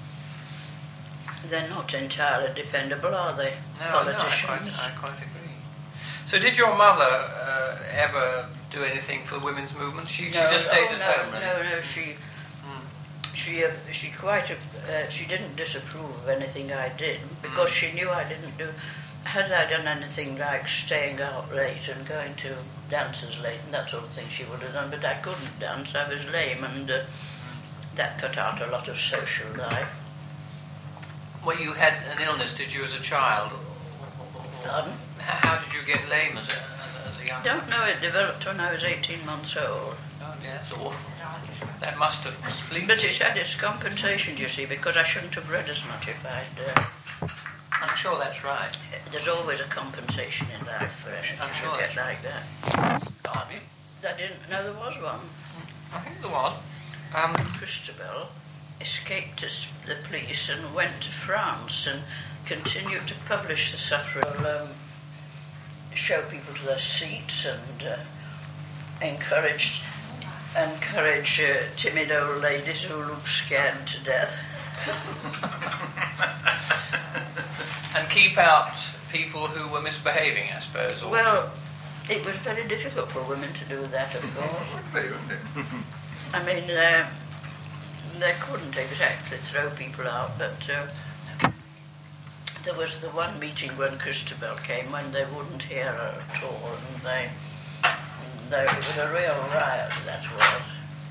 they're not entirely dependable, are they? No, no, I Politicians. quite, I quite agree. So did your mother uh, ever do anything for the women's movement? She, she No, just stayed oh, at no, home, really? No, no, she. Mm. She uh, she quite uh, she didn't disapprove of anything I did, because Mm. she knew I didn't do. Had I done anything like staying out late and going to dances late and that sort of thing, she would have done. But I couldn't dance. I was lame, and uh, that cut out a lot of social life. Well, you had an illness, did you, as a child? Pardon? H- How did you get lame as a, as, as a young... Don't know. It developed when I was eighteen months old. Oh, yes, awful. That must have completely... But it's had its compensations, you see, because I shouldn't have read as much if I'd. Uh, I'm sure that's right. there's always a compensation in life for anything I'm sure you get that's like that. Can't you? I didn't know there was one. I think there was. Um, Christabel escaped as- the police and went to France and continued to publish the suffrage, um, show people to their seats, and uh, encouraged encourage uh, timid old ladies who look scared to death. and keep out people who were misbehaving, I suppose. Or Well, it was very difficult for women to do that, of course. Would be, wouldn't it? I mean, uh, they couldn't exactly throw people out, but uh, there was the one meeting when Christabel came when they wouldn't hear her at all, and they, they it was a real riot, that was.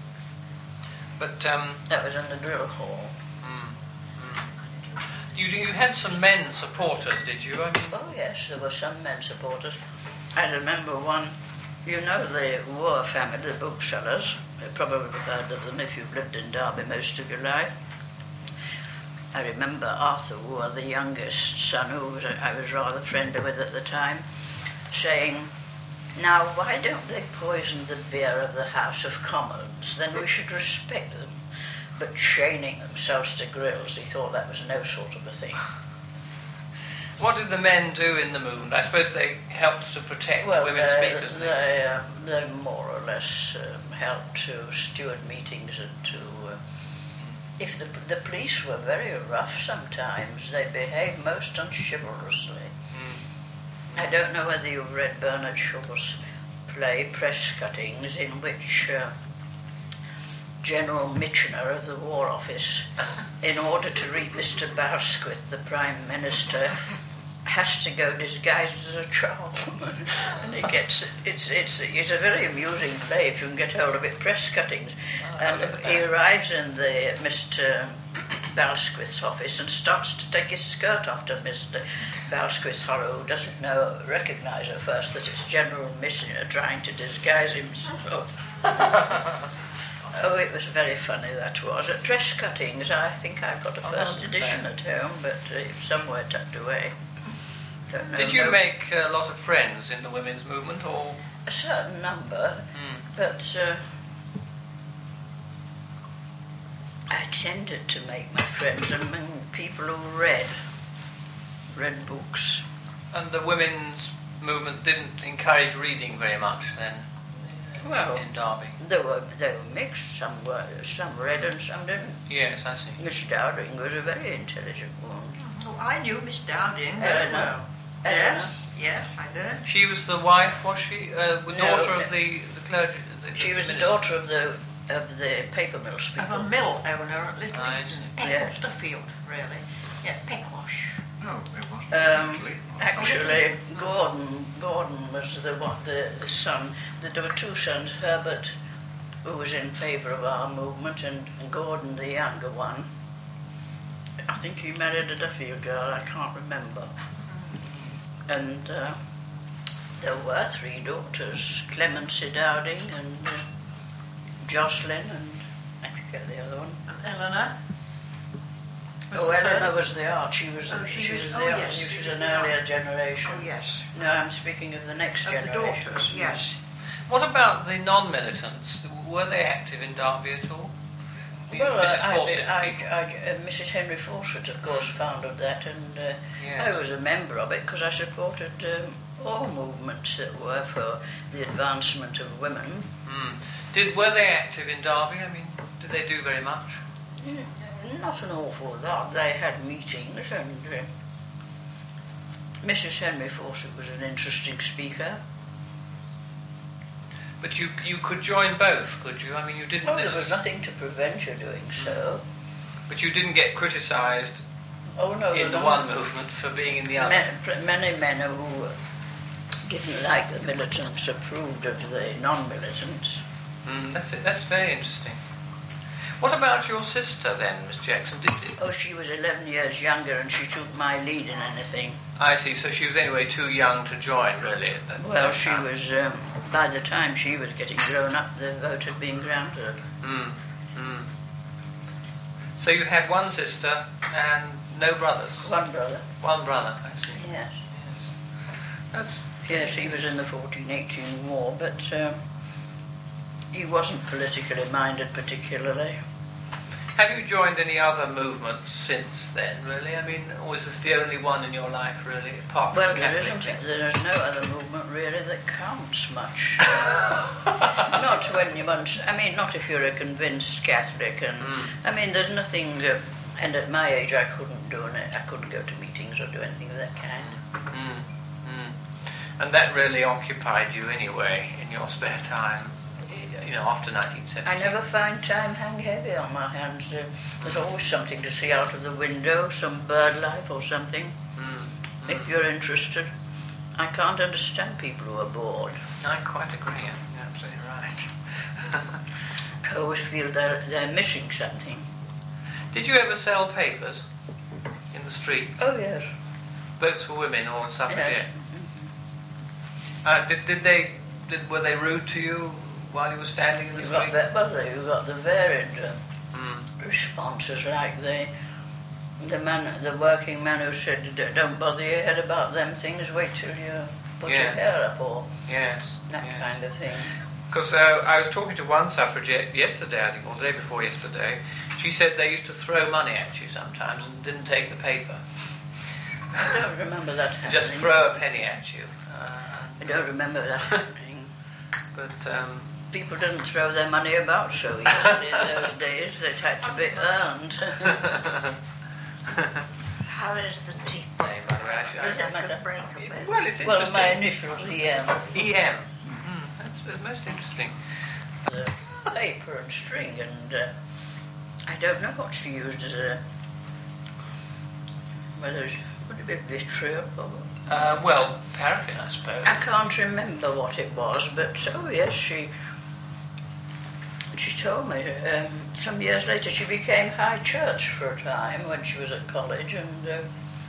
But um, That was in the drill hall. mm, mm. you you had some men supporters, did you? I mean, Oh yes, there were some men supporters. I remember one, you know the War family, the booksellers. You've probably heard of them if you've lived in Derby most of your life. I remember Arthur War, the youngest son, who was, I was rather friendly with at the time, saying, "Now, why don't they poison the beer of the House of Commons? Then we should respect them." But chaining themselves to grills, he thought that was no sort of a thing. what did the men do in the movement? I suppose they helped to protect Well, women's they, speakers. didn't they? they, uh, they more or less um, helped to steward meetings and to... Uh, if the, the police were very rough sometimes, they behaved most unchivalrously. Mm. I don't know whether you've read Bernard Shaw's play, Press Cuttings, in which uh, General Mitchener of the War Office, in order to read Mister Bowsquith, the Prime Minister, has to go disguised as a charwoman, and he gets it's it's it's a very amusing play if you can get hold of it. Press Cuttings, and he arrives in the Mister Bowsquith's office and starts to take his skirt off to Mister Bowsquith's horror, who doesn't know recognise at first that it's General Mitchener trying to disguise himself. Oh, it was very funny, that was. At Dress Cuttings, I think I've got a Oh, first that's edition bad. at home, but uh, it's somewhere tucked away. Don't know, Did you no- make a lot of friends in the women's movement, or? a certain number, Mm. but uh, I tended to make my friends among people who read, read books. And the women's movement didn't encourage reading very much then Well, in Derby? They were they were mixed. Some were some read and some didn't. Yes, I see. Miss Dowding was a very intelligent woman. Oh, I knew Miss Dowding very Eleanor. well. Yes, yes, I did. She was the wife, was she? Uh, the No, daughter no. of the, the clergy? The, She was the minister? daughter of the of the paper mills Of people. a mill owner at Little I Eaton, see. Yes. Peckwash, really. Yeah, Peckwash. No, it wasn't. Um, actually. actually, Gordon Gordon was the one, the, the son. The, there were two sons. Herbert, who was in favour of our movement, and, and Gordon, the younger one. I think he married a Duffield girl. I can't remember. And uh, there were three daughters: Clemency Dowding and uh, Jocelyn, and I forget the other one. And Eleanor. Was Oh, the Eleanor third? was the art. She was, Oh, the, she she was- was, oh, the yes, she she was was an the art. earlier generation. Oh, yes. No, I'm speaking of the next Of the generation. daughters, yes. What about the non-militants? Were they active in Derby at all? The Well, uh, Missus I, Fawcett I, people? I, uh, Missus Henry Fawcett, of course, founded that, and uh, Yes. I was a member of it because I supported um, all movements that were for the advancement of women. Mm. Did were they active in Derby? I mean, did they do very much? Mm, Not an awful lot. They had meetings, and uh, Missus Henry Fawcett was an interesting speaker. But you you could join both, could you? I mean, you didn't. Oh, there was necess- nothing to prevent you doing so. But you didn't get criticised Oh no, in the no. one movement for being in the other. Ma- Many men who didn't like the militants approved of the non-militants. Mm, that's it. That's very interesting. What about your sister then, Miss Jackson? Did, Oh, she was eleven years younger, and she took my lead in anything. I see. So she was anyway too young to join, really. At that, Well, that she time. was, um, by the time she was getting grown up, the vote had been granted. Mm, mm. So you had one sister and no brothers. One brother. One brother. I see. Yes. That's Yes, he was in the fourteen eighteen war, but um, he wasn't politically minded particularly. Have you joined any other movements since then, really? I mean, or is this the only one in your life, really, apart from Well, the there Catholic isn't. thing? There's no other movement really that counts much. Not when you want. I mean, not if you're a convinced Catholic. And Mm. I mean, there's nothing. Uh, and at my age, I couldn't do it. I couldn't go to meetings or do anything of that kind. Mm, mm. And that really occupied you anyway in your spare time, you know, after nineteen seventy. I never find time hang heavy on my hands. Uh, there's always something to see out of the window, some bird life or something, Mm, mm. if you're interested. I can't understand people who are bored. I quite agree. You're absolutely right. I always feel they're, they're missing something. Did you ever sell papers in the street, Oh, yes. both for women or suffragettes? Yes. Uh, did, did they? Did, were they rude to you while you were standing in the You've got street? the, well, you've got the varied uh, Mm. responses, like the the man, the working man who said, "D- "Don't bother your head about them things. Wait till you put Yeah. your hair up," or Yes. that yes. kind of thing. Because uh, I was talking to one suffragette yesterday, I think, or the day before yesterday. She said they used to throw money at you sometimes and didn't take the paper. I don't remember that happening. Just throw a penny at you. Uh, I don't remember that happening. but um, People didn't throw their money about so easily in those days. It had to be earned. How is the tea? Hey, by the way, I should- Does I- it have to break a bit? well, it's Well, interesting. my initials, E M. E M. Mm, that's uh, most interesting. The paper and string, and uh, I don't know what she used as a. Whether it would it be vitriol or. Uh, well, paraffin, I suppose. I can't remember what it was, but oh yes, she. She told me um, some years later she became high church for a time when she was at college, and uh,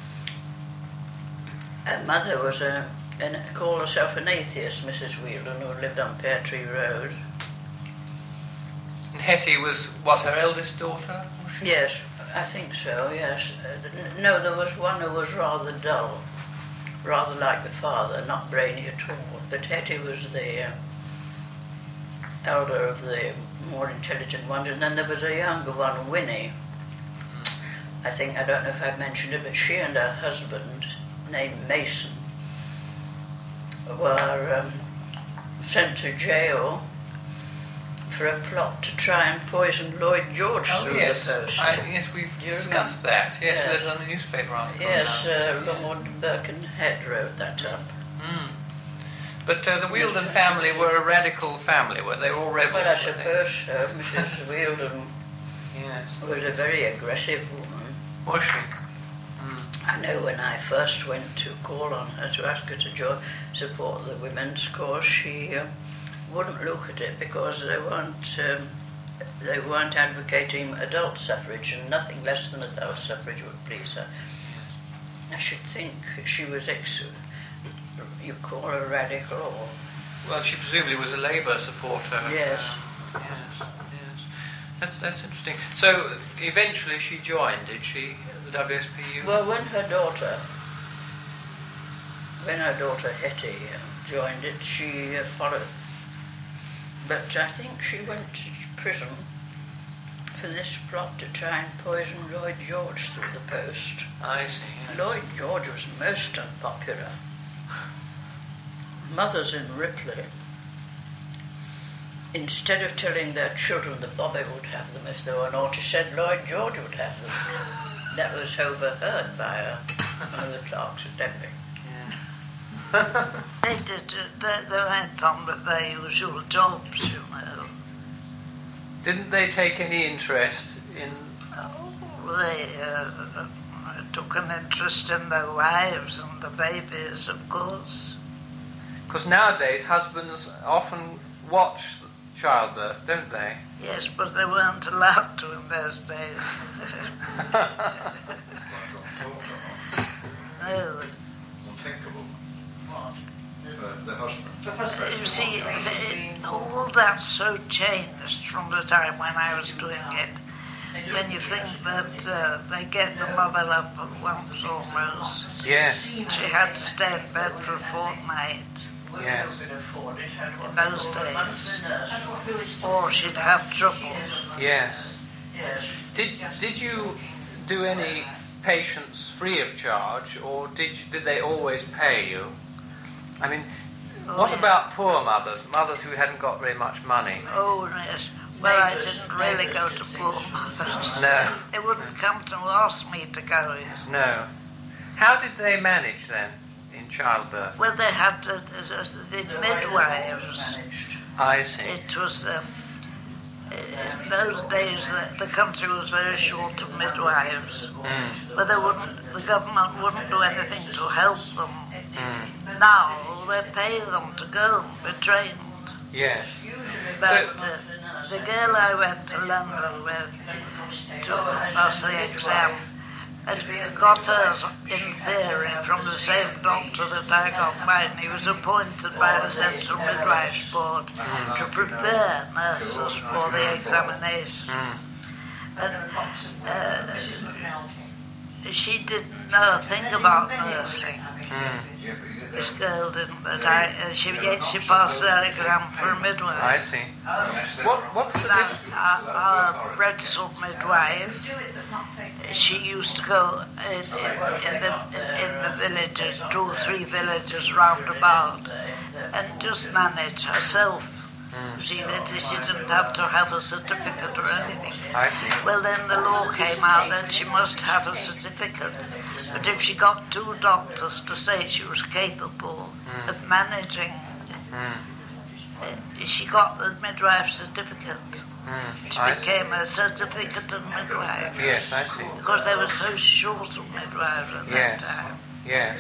her mother was a, an, called herself an atheist, Missus Wheeldon, who lived on Pear Tree Road. And Hetty was, what, her eldest daughter? was she? Yes, I think so, yes. Uh, n- no, there was one who was rather dull, rather like the father, not brainy at all. But Hetty was the uh, elder of the more intelligent ones, and then there was a younger one, Winnie. I think, I don't know if I've mentioned it, but she and her husband, named Mason, were um, sent to jail for a plot to try and poison Lloyd George Oh, through yes. the post. I, yes, we've Do you discussed remember? that. Yes, Yes. there's on the newspaper article. Yes, now. uh, Lord Birkenhead wrote that up. Mm. But uh, the Wheeldon family were a radical family, were they? All rebels? Well, I were they? suppose so. Missus Wheeldon Yes. was a very aggressive woman. Was she? Mm. I know when I first went to call on her to ask her to join, support the women's cause, she uh, wouldn't look at it because they weren't um, they weren't advocating adult suffrage, and nothing less than adult suffrage would please her. I should think she was ex. You call her radical, or Well, she presumably was a Labour supporter. Yes. Um, yes, yes. That's, that's interesting. So, eventually she joined, did she, the W S P U? well, when her daughter, when her daughter Hetty uh, joined it, she uh, followed. But I think she went to prison for this plot to try and poison Lloyd George through the post. I see. Yes. Lloyd George was most unpopular. Mothers in Ripley, instead of telling their children that Bobby would have them if they were naughty, said Lloyd George would have them. That was overheard by uh, one of the clerks at Denby. They did. uh, They, they went on with their usual jobs, you know. Didn't they take any interest in... Oh, they uh, took an interest in their wives and the babies, of course. Because nowadays husbands often watch childbirth, don't they? Yes, but they weren't allowed to in those days. No. Unthinkable. For the husband. You see, it- all that's so changed from the time when I was doing it. When you think that uh, they get the mother up at once almost, Yes, she had to stay in bed for a fortnight yes, in those days, or she'd have trouble. yes. Did, did you do any patients free of charge, or did, you, did they always pay you? I mean, what about poor mothers, mothers who hadn't got very much money? Oh, yes. Well, I didn't really go to poor mothers. No, They wouldn't come to ask me to go. no. How did they manage then in childbirth? Well, they had to, uh, the midwives. I see. It was, um, in those days, the, the country was very short of midwives. Mm. But they wouldn't, the government wouldn't do anything to help them. Mm. Now, they pay them to go and be trained. Yes. But uh, the girl I went to London with to pass the exam had got hers in theory from the same doctor that I got mine. He was appointed by the Central Midwives Board Mm. to prepare nurses for the examination. Mm. And uh, she didn't know a thing about nursing. Mm. This girl didn't, but I, uh, she, yet she passed her exam for a midwife. I see. What, what's the Now, difference? our, our Bredsall midwife, she used to go in, in, in, the, in the villages, two or three villages round about, and just manage herself. Mm. See, that she didn't have to have a certificate or anything. I see. Well, then the law came out that she must have a certificate. But if she got two doctors to say she was capable Mm. of managing, Mm. uh, she got the midwife certificate. Mm. She I see. became a certificate of midwife. Yes, I see. Because they were so short of midwives at Yes. that time. Yes.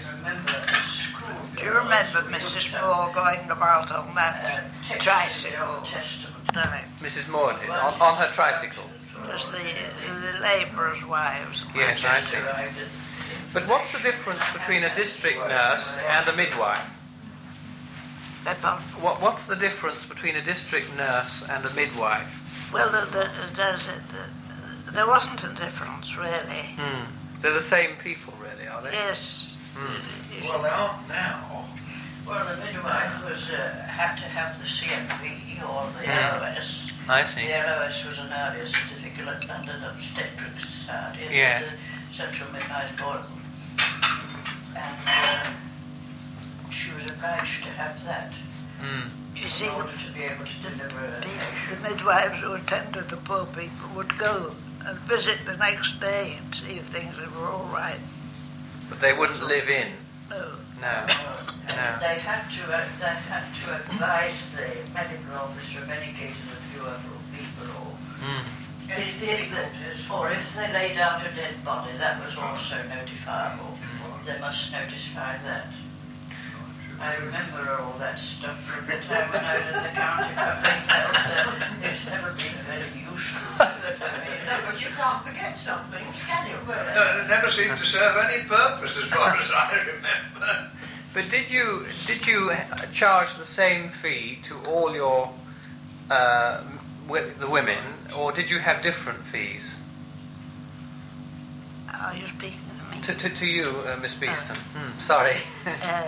Do you remember Missus Moore going about on that tricycle? Time? Missus Moore did, on, on her tricycle. It was the, the labourers' wives. Yes, I see. But what's the difference between a district nurse and a midwife? Pepper. What, what's the difference between a district nurse and a midwife? Well, the, the, the, the, there wasn't a difference, really. Hmm. They're the same people, really, are they? Yes. Hmm. Well, they aren't now. Well, the midwife was uh, had to have the C M V or the Mm. L O S. I see. The L O S was an earlier certificate at London Obstetrics Society. and Yes. The Central Midwives Board. And uh, she was obliged to have that Hmm. You see, in the, order to be able to deliver a the, patient. the midwives who attended the poor people would go and visit the next day and see if things were all right. But they wouldn't live in. No. No. And No. they had to uh, they had to advise the medical officer of any cases of U F O people or Hmm. if, if the, or if they laid out a dead body, that was also notifiable. They must notify that. I remember all that stuff from the time when I was in the county public health. Uh, it's never been very useful. No, but you can't forget some things, can you? No, it never seemed to serve any purpose as far as I remember. But did you did you charge the same fee to all your uh, w- the women, or did you have different fees? Are you speaking to me? To to, to you, uh, Miss Beeston. Hmm, sorry. Uh,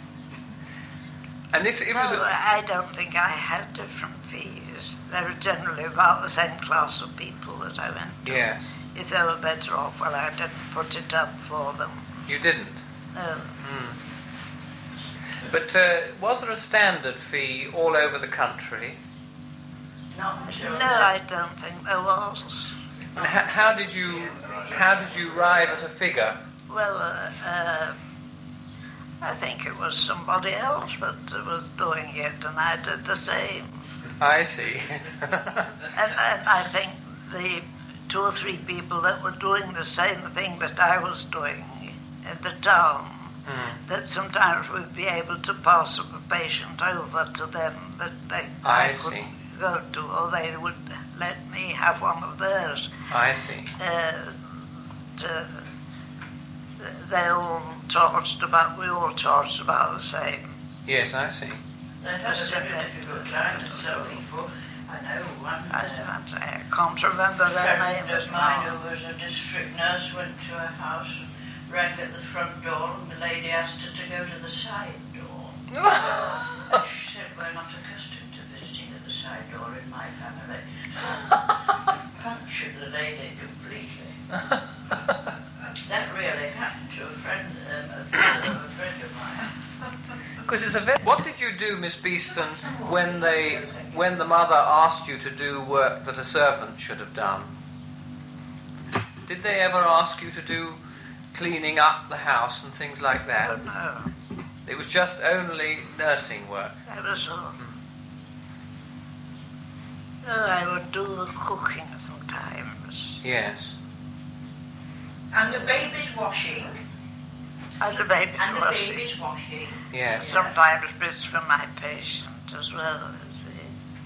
And if it no, was a, I don't think I had different fees. They were generally about the same class of people that I went to. yes, If they were better off, well, I didn't put it up for them. you didn't. No. Hmm. But uh, was there a standard fee all over the country? Not until No, I don't think there was. And how, how did you how did you arrive at a figure? Well, uh, uh, I think it was somebody else that was doing it, and I did the same. I see. And, and I think the two or three people that were doing the same thing that I was doing in the town, Hmm. that sometimes we'd be able to pass a patient over to them that they I I couldn't see. go to, or they would let me have one of theirs. I see. Uh, to, they all charged about, we all charged about the same. Yes, I see. they had a very difficult time to tell people. I know one. I, Uh, I can't remember their friend names of mine now. who was a district nurse went to a house and rang at the front door, and the lady asked her to go to the side door. And she said, "We're not accustomed to visiting at the side door in my family." Punctured the lady completely. That really happened to a friend, um, a brother of a friend of mine. Because it's a very... What did you do, Miss Beeston, when they when the mother asked you to do work that a servant should have done? Did they ever ask you to do cleaning up the house and things like that? Oh, no. It was just only nursing work. That was all. No, I would do the cooking sometimes. Yes. And the baby's washing. And the baby's And the washing. baby's washing. Yes. Sometimes bits for my patient as well, you see.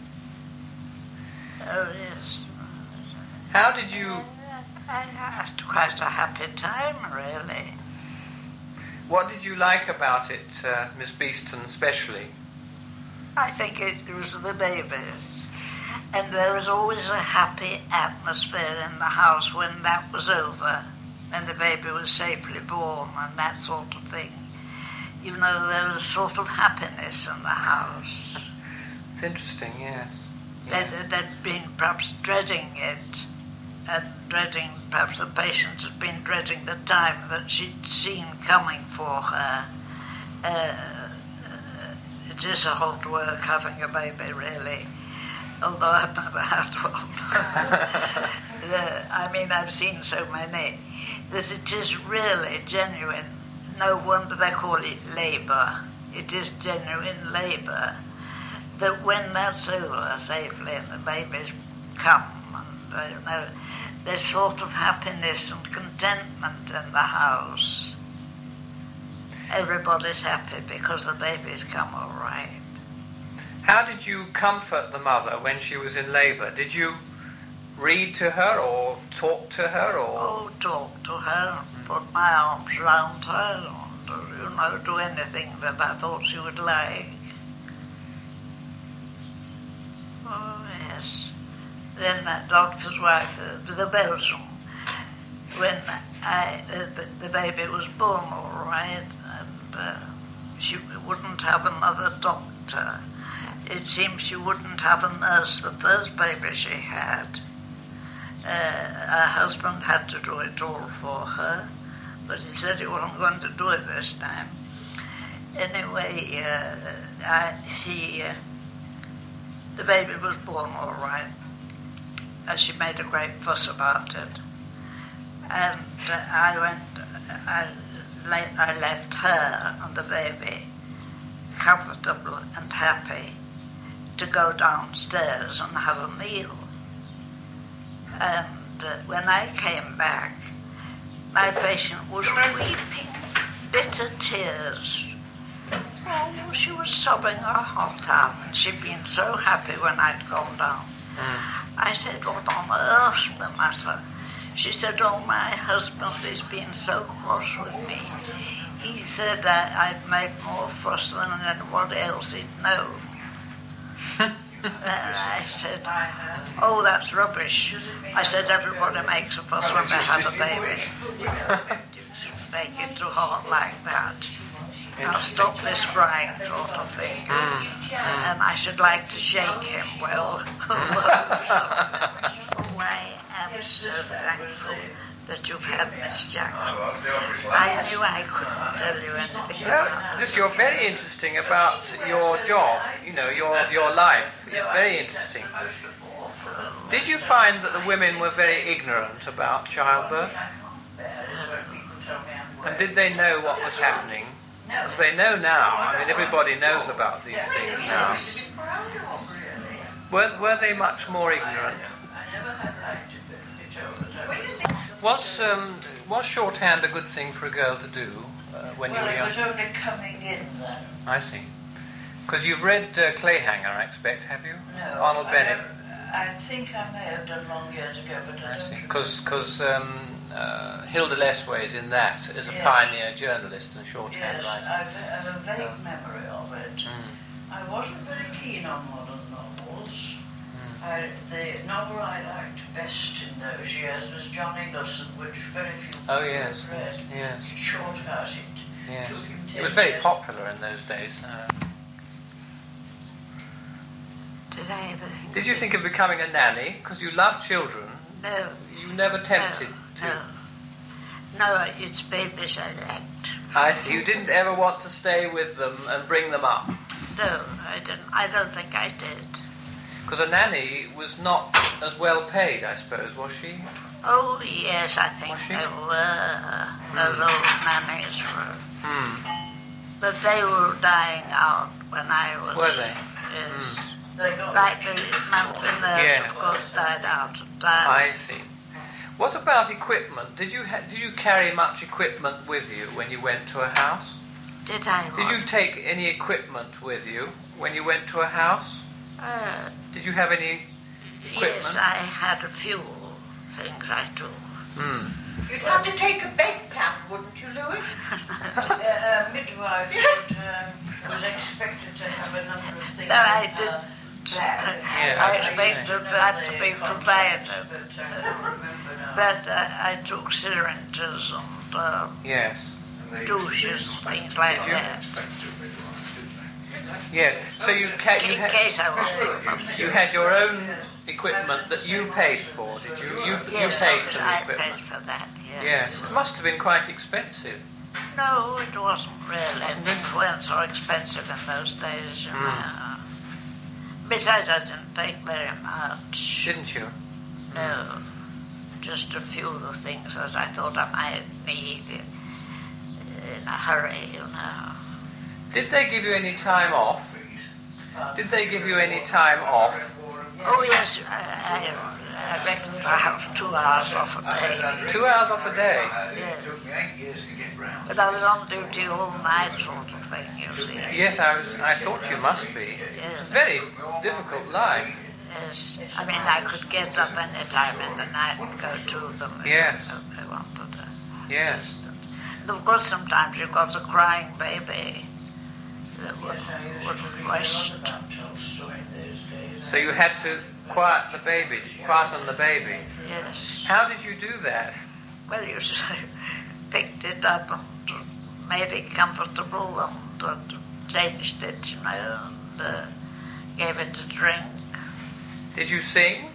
Oh, yes. How did you... I had quite a happy time, really. What did you like about it, uh, Miss Beeston, especially? I think it was the babies. And there was always a happy atmosphere in the house when that was over, when the baby was safely born and that sort of thing. You know, there was a sort of happiness in the house. It's interesting, yes. They'd, they'd been perhaps dreading it, and dreading, perhaps the patient had been dreading the time that she'd seen coming for her. Uh, it is a hard work having a baby, really, although I've never had one. the, I mean, I've seen so many, that it is really genuine. No wonder they call it labour. It is genuine labour. That when that's over safely and the babies come, and I don't know, there's sort of happiness and contentment in the house. Everybody's happy because the babies come all right. How did you comfort the mother when she was in labour? Did you read to her or talk to her or... Oh, talk to her, put my arms round her, and, you know, do anything that I thought she would like. Oh, yes. Then that doctor's wife, uh, the Belgium, when I, uh, the, the baby was born all right, and uh, she wouldn't have another doctor. It seems she wouldn't have a nurse the first baby she had. Uh, her husband had to do it all for her, but he said he wasn't going to do it this time. Anyway, uh, I, she, uh, the baby was born all right, and she made a great fuss about it. And uh, I went, I, I left her and the baby comfortable and happy to go downstairs and have a meal. And uh, when I came back, my patient was weeping bitter tears. Oh, she was sobbing her heart out, and she'd been so happy when I'd gone down. Mm. I said, what on earth's the matter? She said, oh, my husband has been so cross with me. He said that I'd made more fuss than anybody else he'd known. And I said, oh, that's rubbish. I said, everybody makes a fuss when they have a baby. You shouldn't take it to heart like that. Now stop this crying sort of thing. Mm. And I should like to shake him well. Oh, I am so thankful that you've had Miss Jackson. I knew I couldn't tell you anything about Look, you're very interesting about your job, you know, your your life. It's very interesting. Did you find that the women were very ignorant about childbirth? And did they know what was happening? Because they know now. I mean, everybody knows about these things now. Were, were they much more ignorant? Was um, was shorthand a good thing for a girl to do uh, when well, you were young? Well, it was only coming in then. I see. Because you've read uh, Clayhanger, I expect, have you? No. Arnold I Bennett. Never, I think I may have done long years ago, but I, I don't see. remember. Because um, uh, Hilda Lessway is in that as a Yes. pioneer journalist and shorthand Yes, writer. I've, I have a vague Um, memory of it. Mm. I wasn't very keen on modern novels. Mm. I, the novel I liked best in those years was John Ingleson, which very few people Oh, yes. have read. Yes. Shorthouse, it Yes. took him It was ten very years. popular in those days. Uh, Did I ever think did you think of becoming a nanny? Because you love children. No. You never tempted no, to. No. No, it's babies I liked. I see. You didn't ever want to stay with them and bring them up. No, I didn't. I don't think I did. Because a nanny was not as well paid, I suppose, was she? Oh, yes, I think Was she? they were. Those old nannies were. Hmm. But they were dying out when I was... Were they? Yes. Hmm. They got Like the monthly nurse, Yeah. of course, died out of time. I see. What about equipment? Did you ha- did you carry much equipment with you when you went to a house? Did I? Did you what? take any equipment with you when you went to a house? Uh, Did you have any yes, equipment? I had a few things I took. Hmm. You'd have to take a bed plan, wouldn't you, Louis? uh, a midwife would, um, was expected to have a number of things. No, I in her didn't. bag. Yeah, I I expected know that the to be contents, provided. But I don't remember now. But uh, I took syringes and uh, Yes. douches and things like Did you? that. Yes. So you ca- you In had case I was... you had your own equipment that you paid for, did you? You you Yes, paid for the I paid equipment. for that, yes. Yes. It must have been quite expensive. No, it wasn't really. Things weren't so expensive in those days, you Hmm. know. Besides, I didn't take very much. Didn't you? No, just a few of the things that I thought I might need in, in a hurry, you know. Did they give you any time off? Did they give you any time off? Oh, yes, I, I, I reckon perhaps two hours off a day. Two hours off a day. Yes. It took me eight years to get round. But I was on duty all night sort of thing, you see. Yes, I was. I thought you must be. Yes. Very difficult life. Yes. I mean, I could get up any time in the night and go to them if Yes. if they wanted to. Yes. And of course, sometimes you've got a crying baby that would, Yes, I used would to read a lot request. about Tolstoy in those days. So you had to quiet the baby, quieten the baby. Yes. How did you do that? Well, you just picked it up and made it comfortable and uh, changed it, you know, and uh, gave it a drink. Did you sing?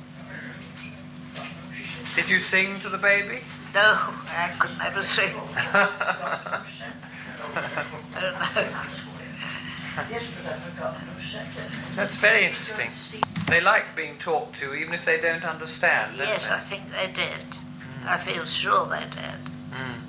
Did you sing to the baby? No, I could never sing. Yes, but I've forgotten who said it. That's very interesting. They like being talked to, even if they don't understand, don't Yes, they? I think they did. I feel sure they did. Mm.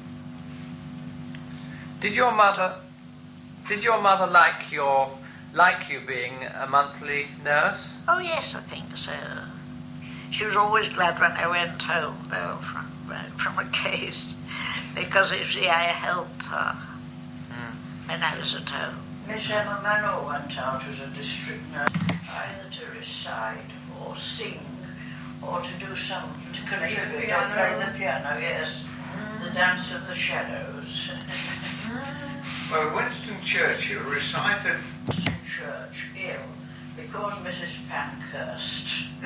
Did your mother? Did your mother like your like you being a monthly nurse? Oh, yes, I think so. She was always glad when I went home, though, from, from a case, because, you see, I helped her Mm. when I was at home. Miss Emma Manor went out as a district nurse, either to recite or sing, or to do some, to contribute, or play the piano, yes. The Dance of the Shadows. Well, Winston Churchill recited... Church, ill, because Missus Pankhurst. We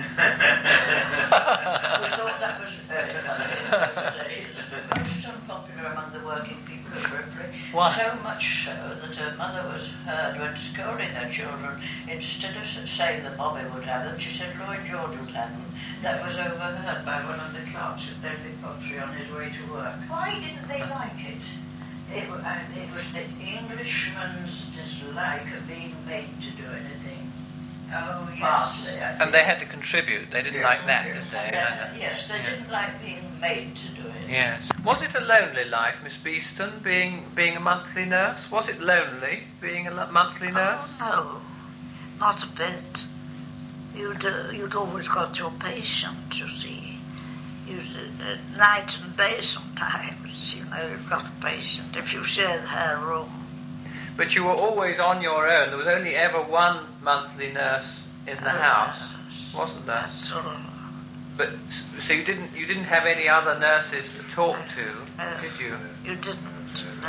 thought that was very funny in those days. Most unpopular among the working people of Ripley. Why? So much so that her mother was heard when scolding her children. Instead of saying that Bobby would have them, she said Lloyd George would have them. That was overheard by one of the clerks at Ledley Pottery on his way to work. Why didn't they like it? It, wa- uh, it was the Englishman's dislike of being made to do anything. Oh, yes. Partly, I think. And they had to contribute. They didn't Yes, like that, yes. did they? Uh, yes, they Yeah. didn't like being made to do it. Yes. Was it a lonely life, Miss Beeston, being being a monthly nurse? Was it lonely being a lo- monthly nurse? Oh, no, not a bit. You'd, uh, you'd always got your patient, you see. You'd, uh, night and day sometimes, you know, you've got a patient if you shared her room. But you were always on your own. There was only ever one monthly nurse in the house, wasn't there? That's all. But so you didn't you didn't have any other nurses to talk to, No. did you? You didn't, no.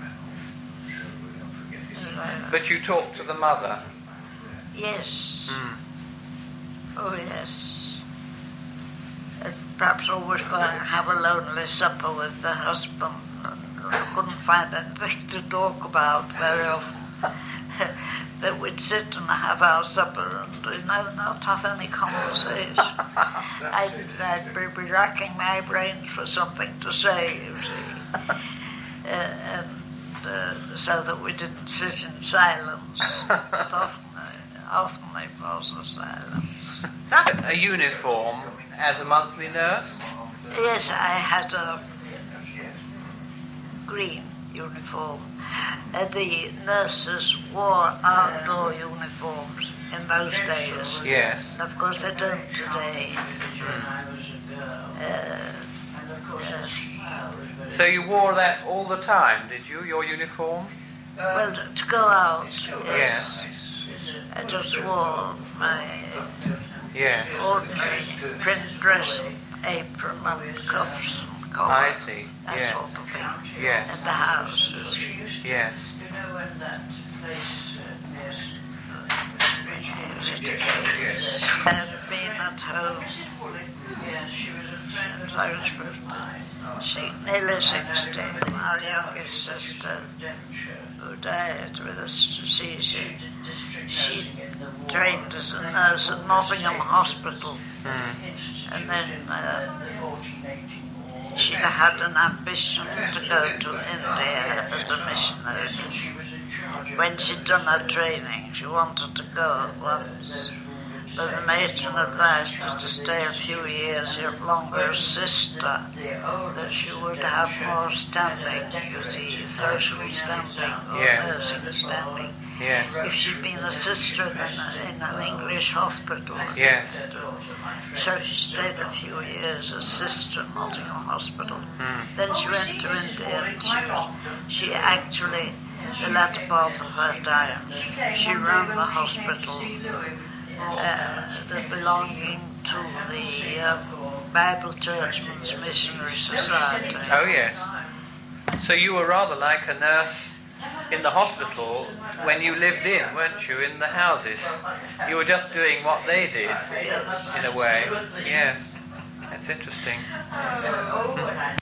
No. But you talked to the mother. Yes. Mm. Oh, yes. Uh, perhaps always going to have a lonely supper with the husband. And I couldn't find anything to talk about very often. That we'd sit and have our supper and, you know, not have any conversation. I'd, I'd be, be racking my brains for something to say, you see. Uh, and uh, so that we didn't sit in silence. But often, uh, often it was a silence. A uniform as a monthly nurse? Yes, I had a green uniform. Uh, the nurses wore outdoor uniforms in those days. Yes. Of course, they don't today. Uh, uh, So you wore that all the time, did you, your uniform? well, to, to go out, Yes. I just wore my Yes. ordinary print dress, apron and cuffs and collar. I see. That Yes. sort of thing. Yes. In the house. Yes. You know when that place uh, near I had been at home Yes, she was a friend since of I was fifteen. She nearly sixty. Our youngest sister, who died with a seizure, she trained as a nurse at Nottingham Hospital. Mm. And then uh, she had an ambition to go to India as a missionary. When she'd done her training, she wanted to go at once. But the matron advised her to stay a few years longer as sister, that she would have more standing, you see, social standing or Yeah. nursing standing. Yes. If she'd been a sister in, a, in an English hospital. Yes. So she stayed a few years as sister in Nottingham Hospital. Mm. Then she went to India and she, was, she actually, the latter part of her time, she ran the hospital uh, the belonging to the uh, Bible Churchmen's Missionary Society. Oh, yes. So you were rather like a nurse in the hospital when you lived in, weren't you, in the houses? You were just doing what they did, in a way. Yes. That's interesting.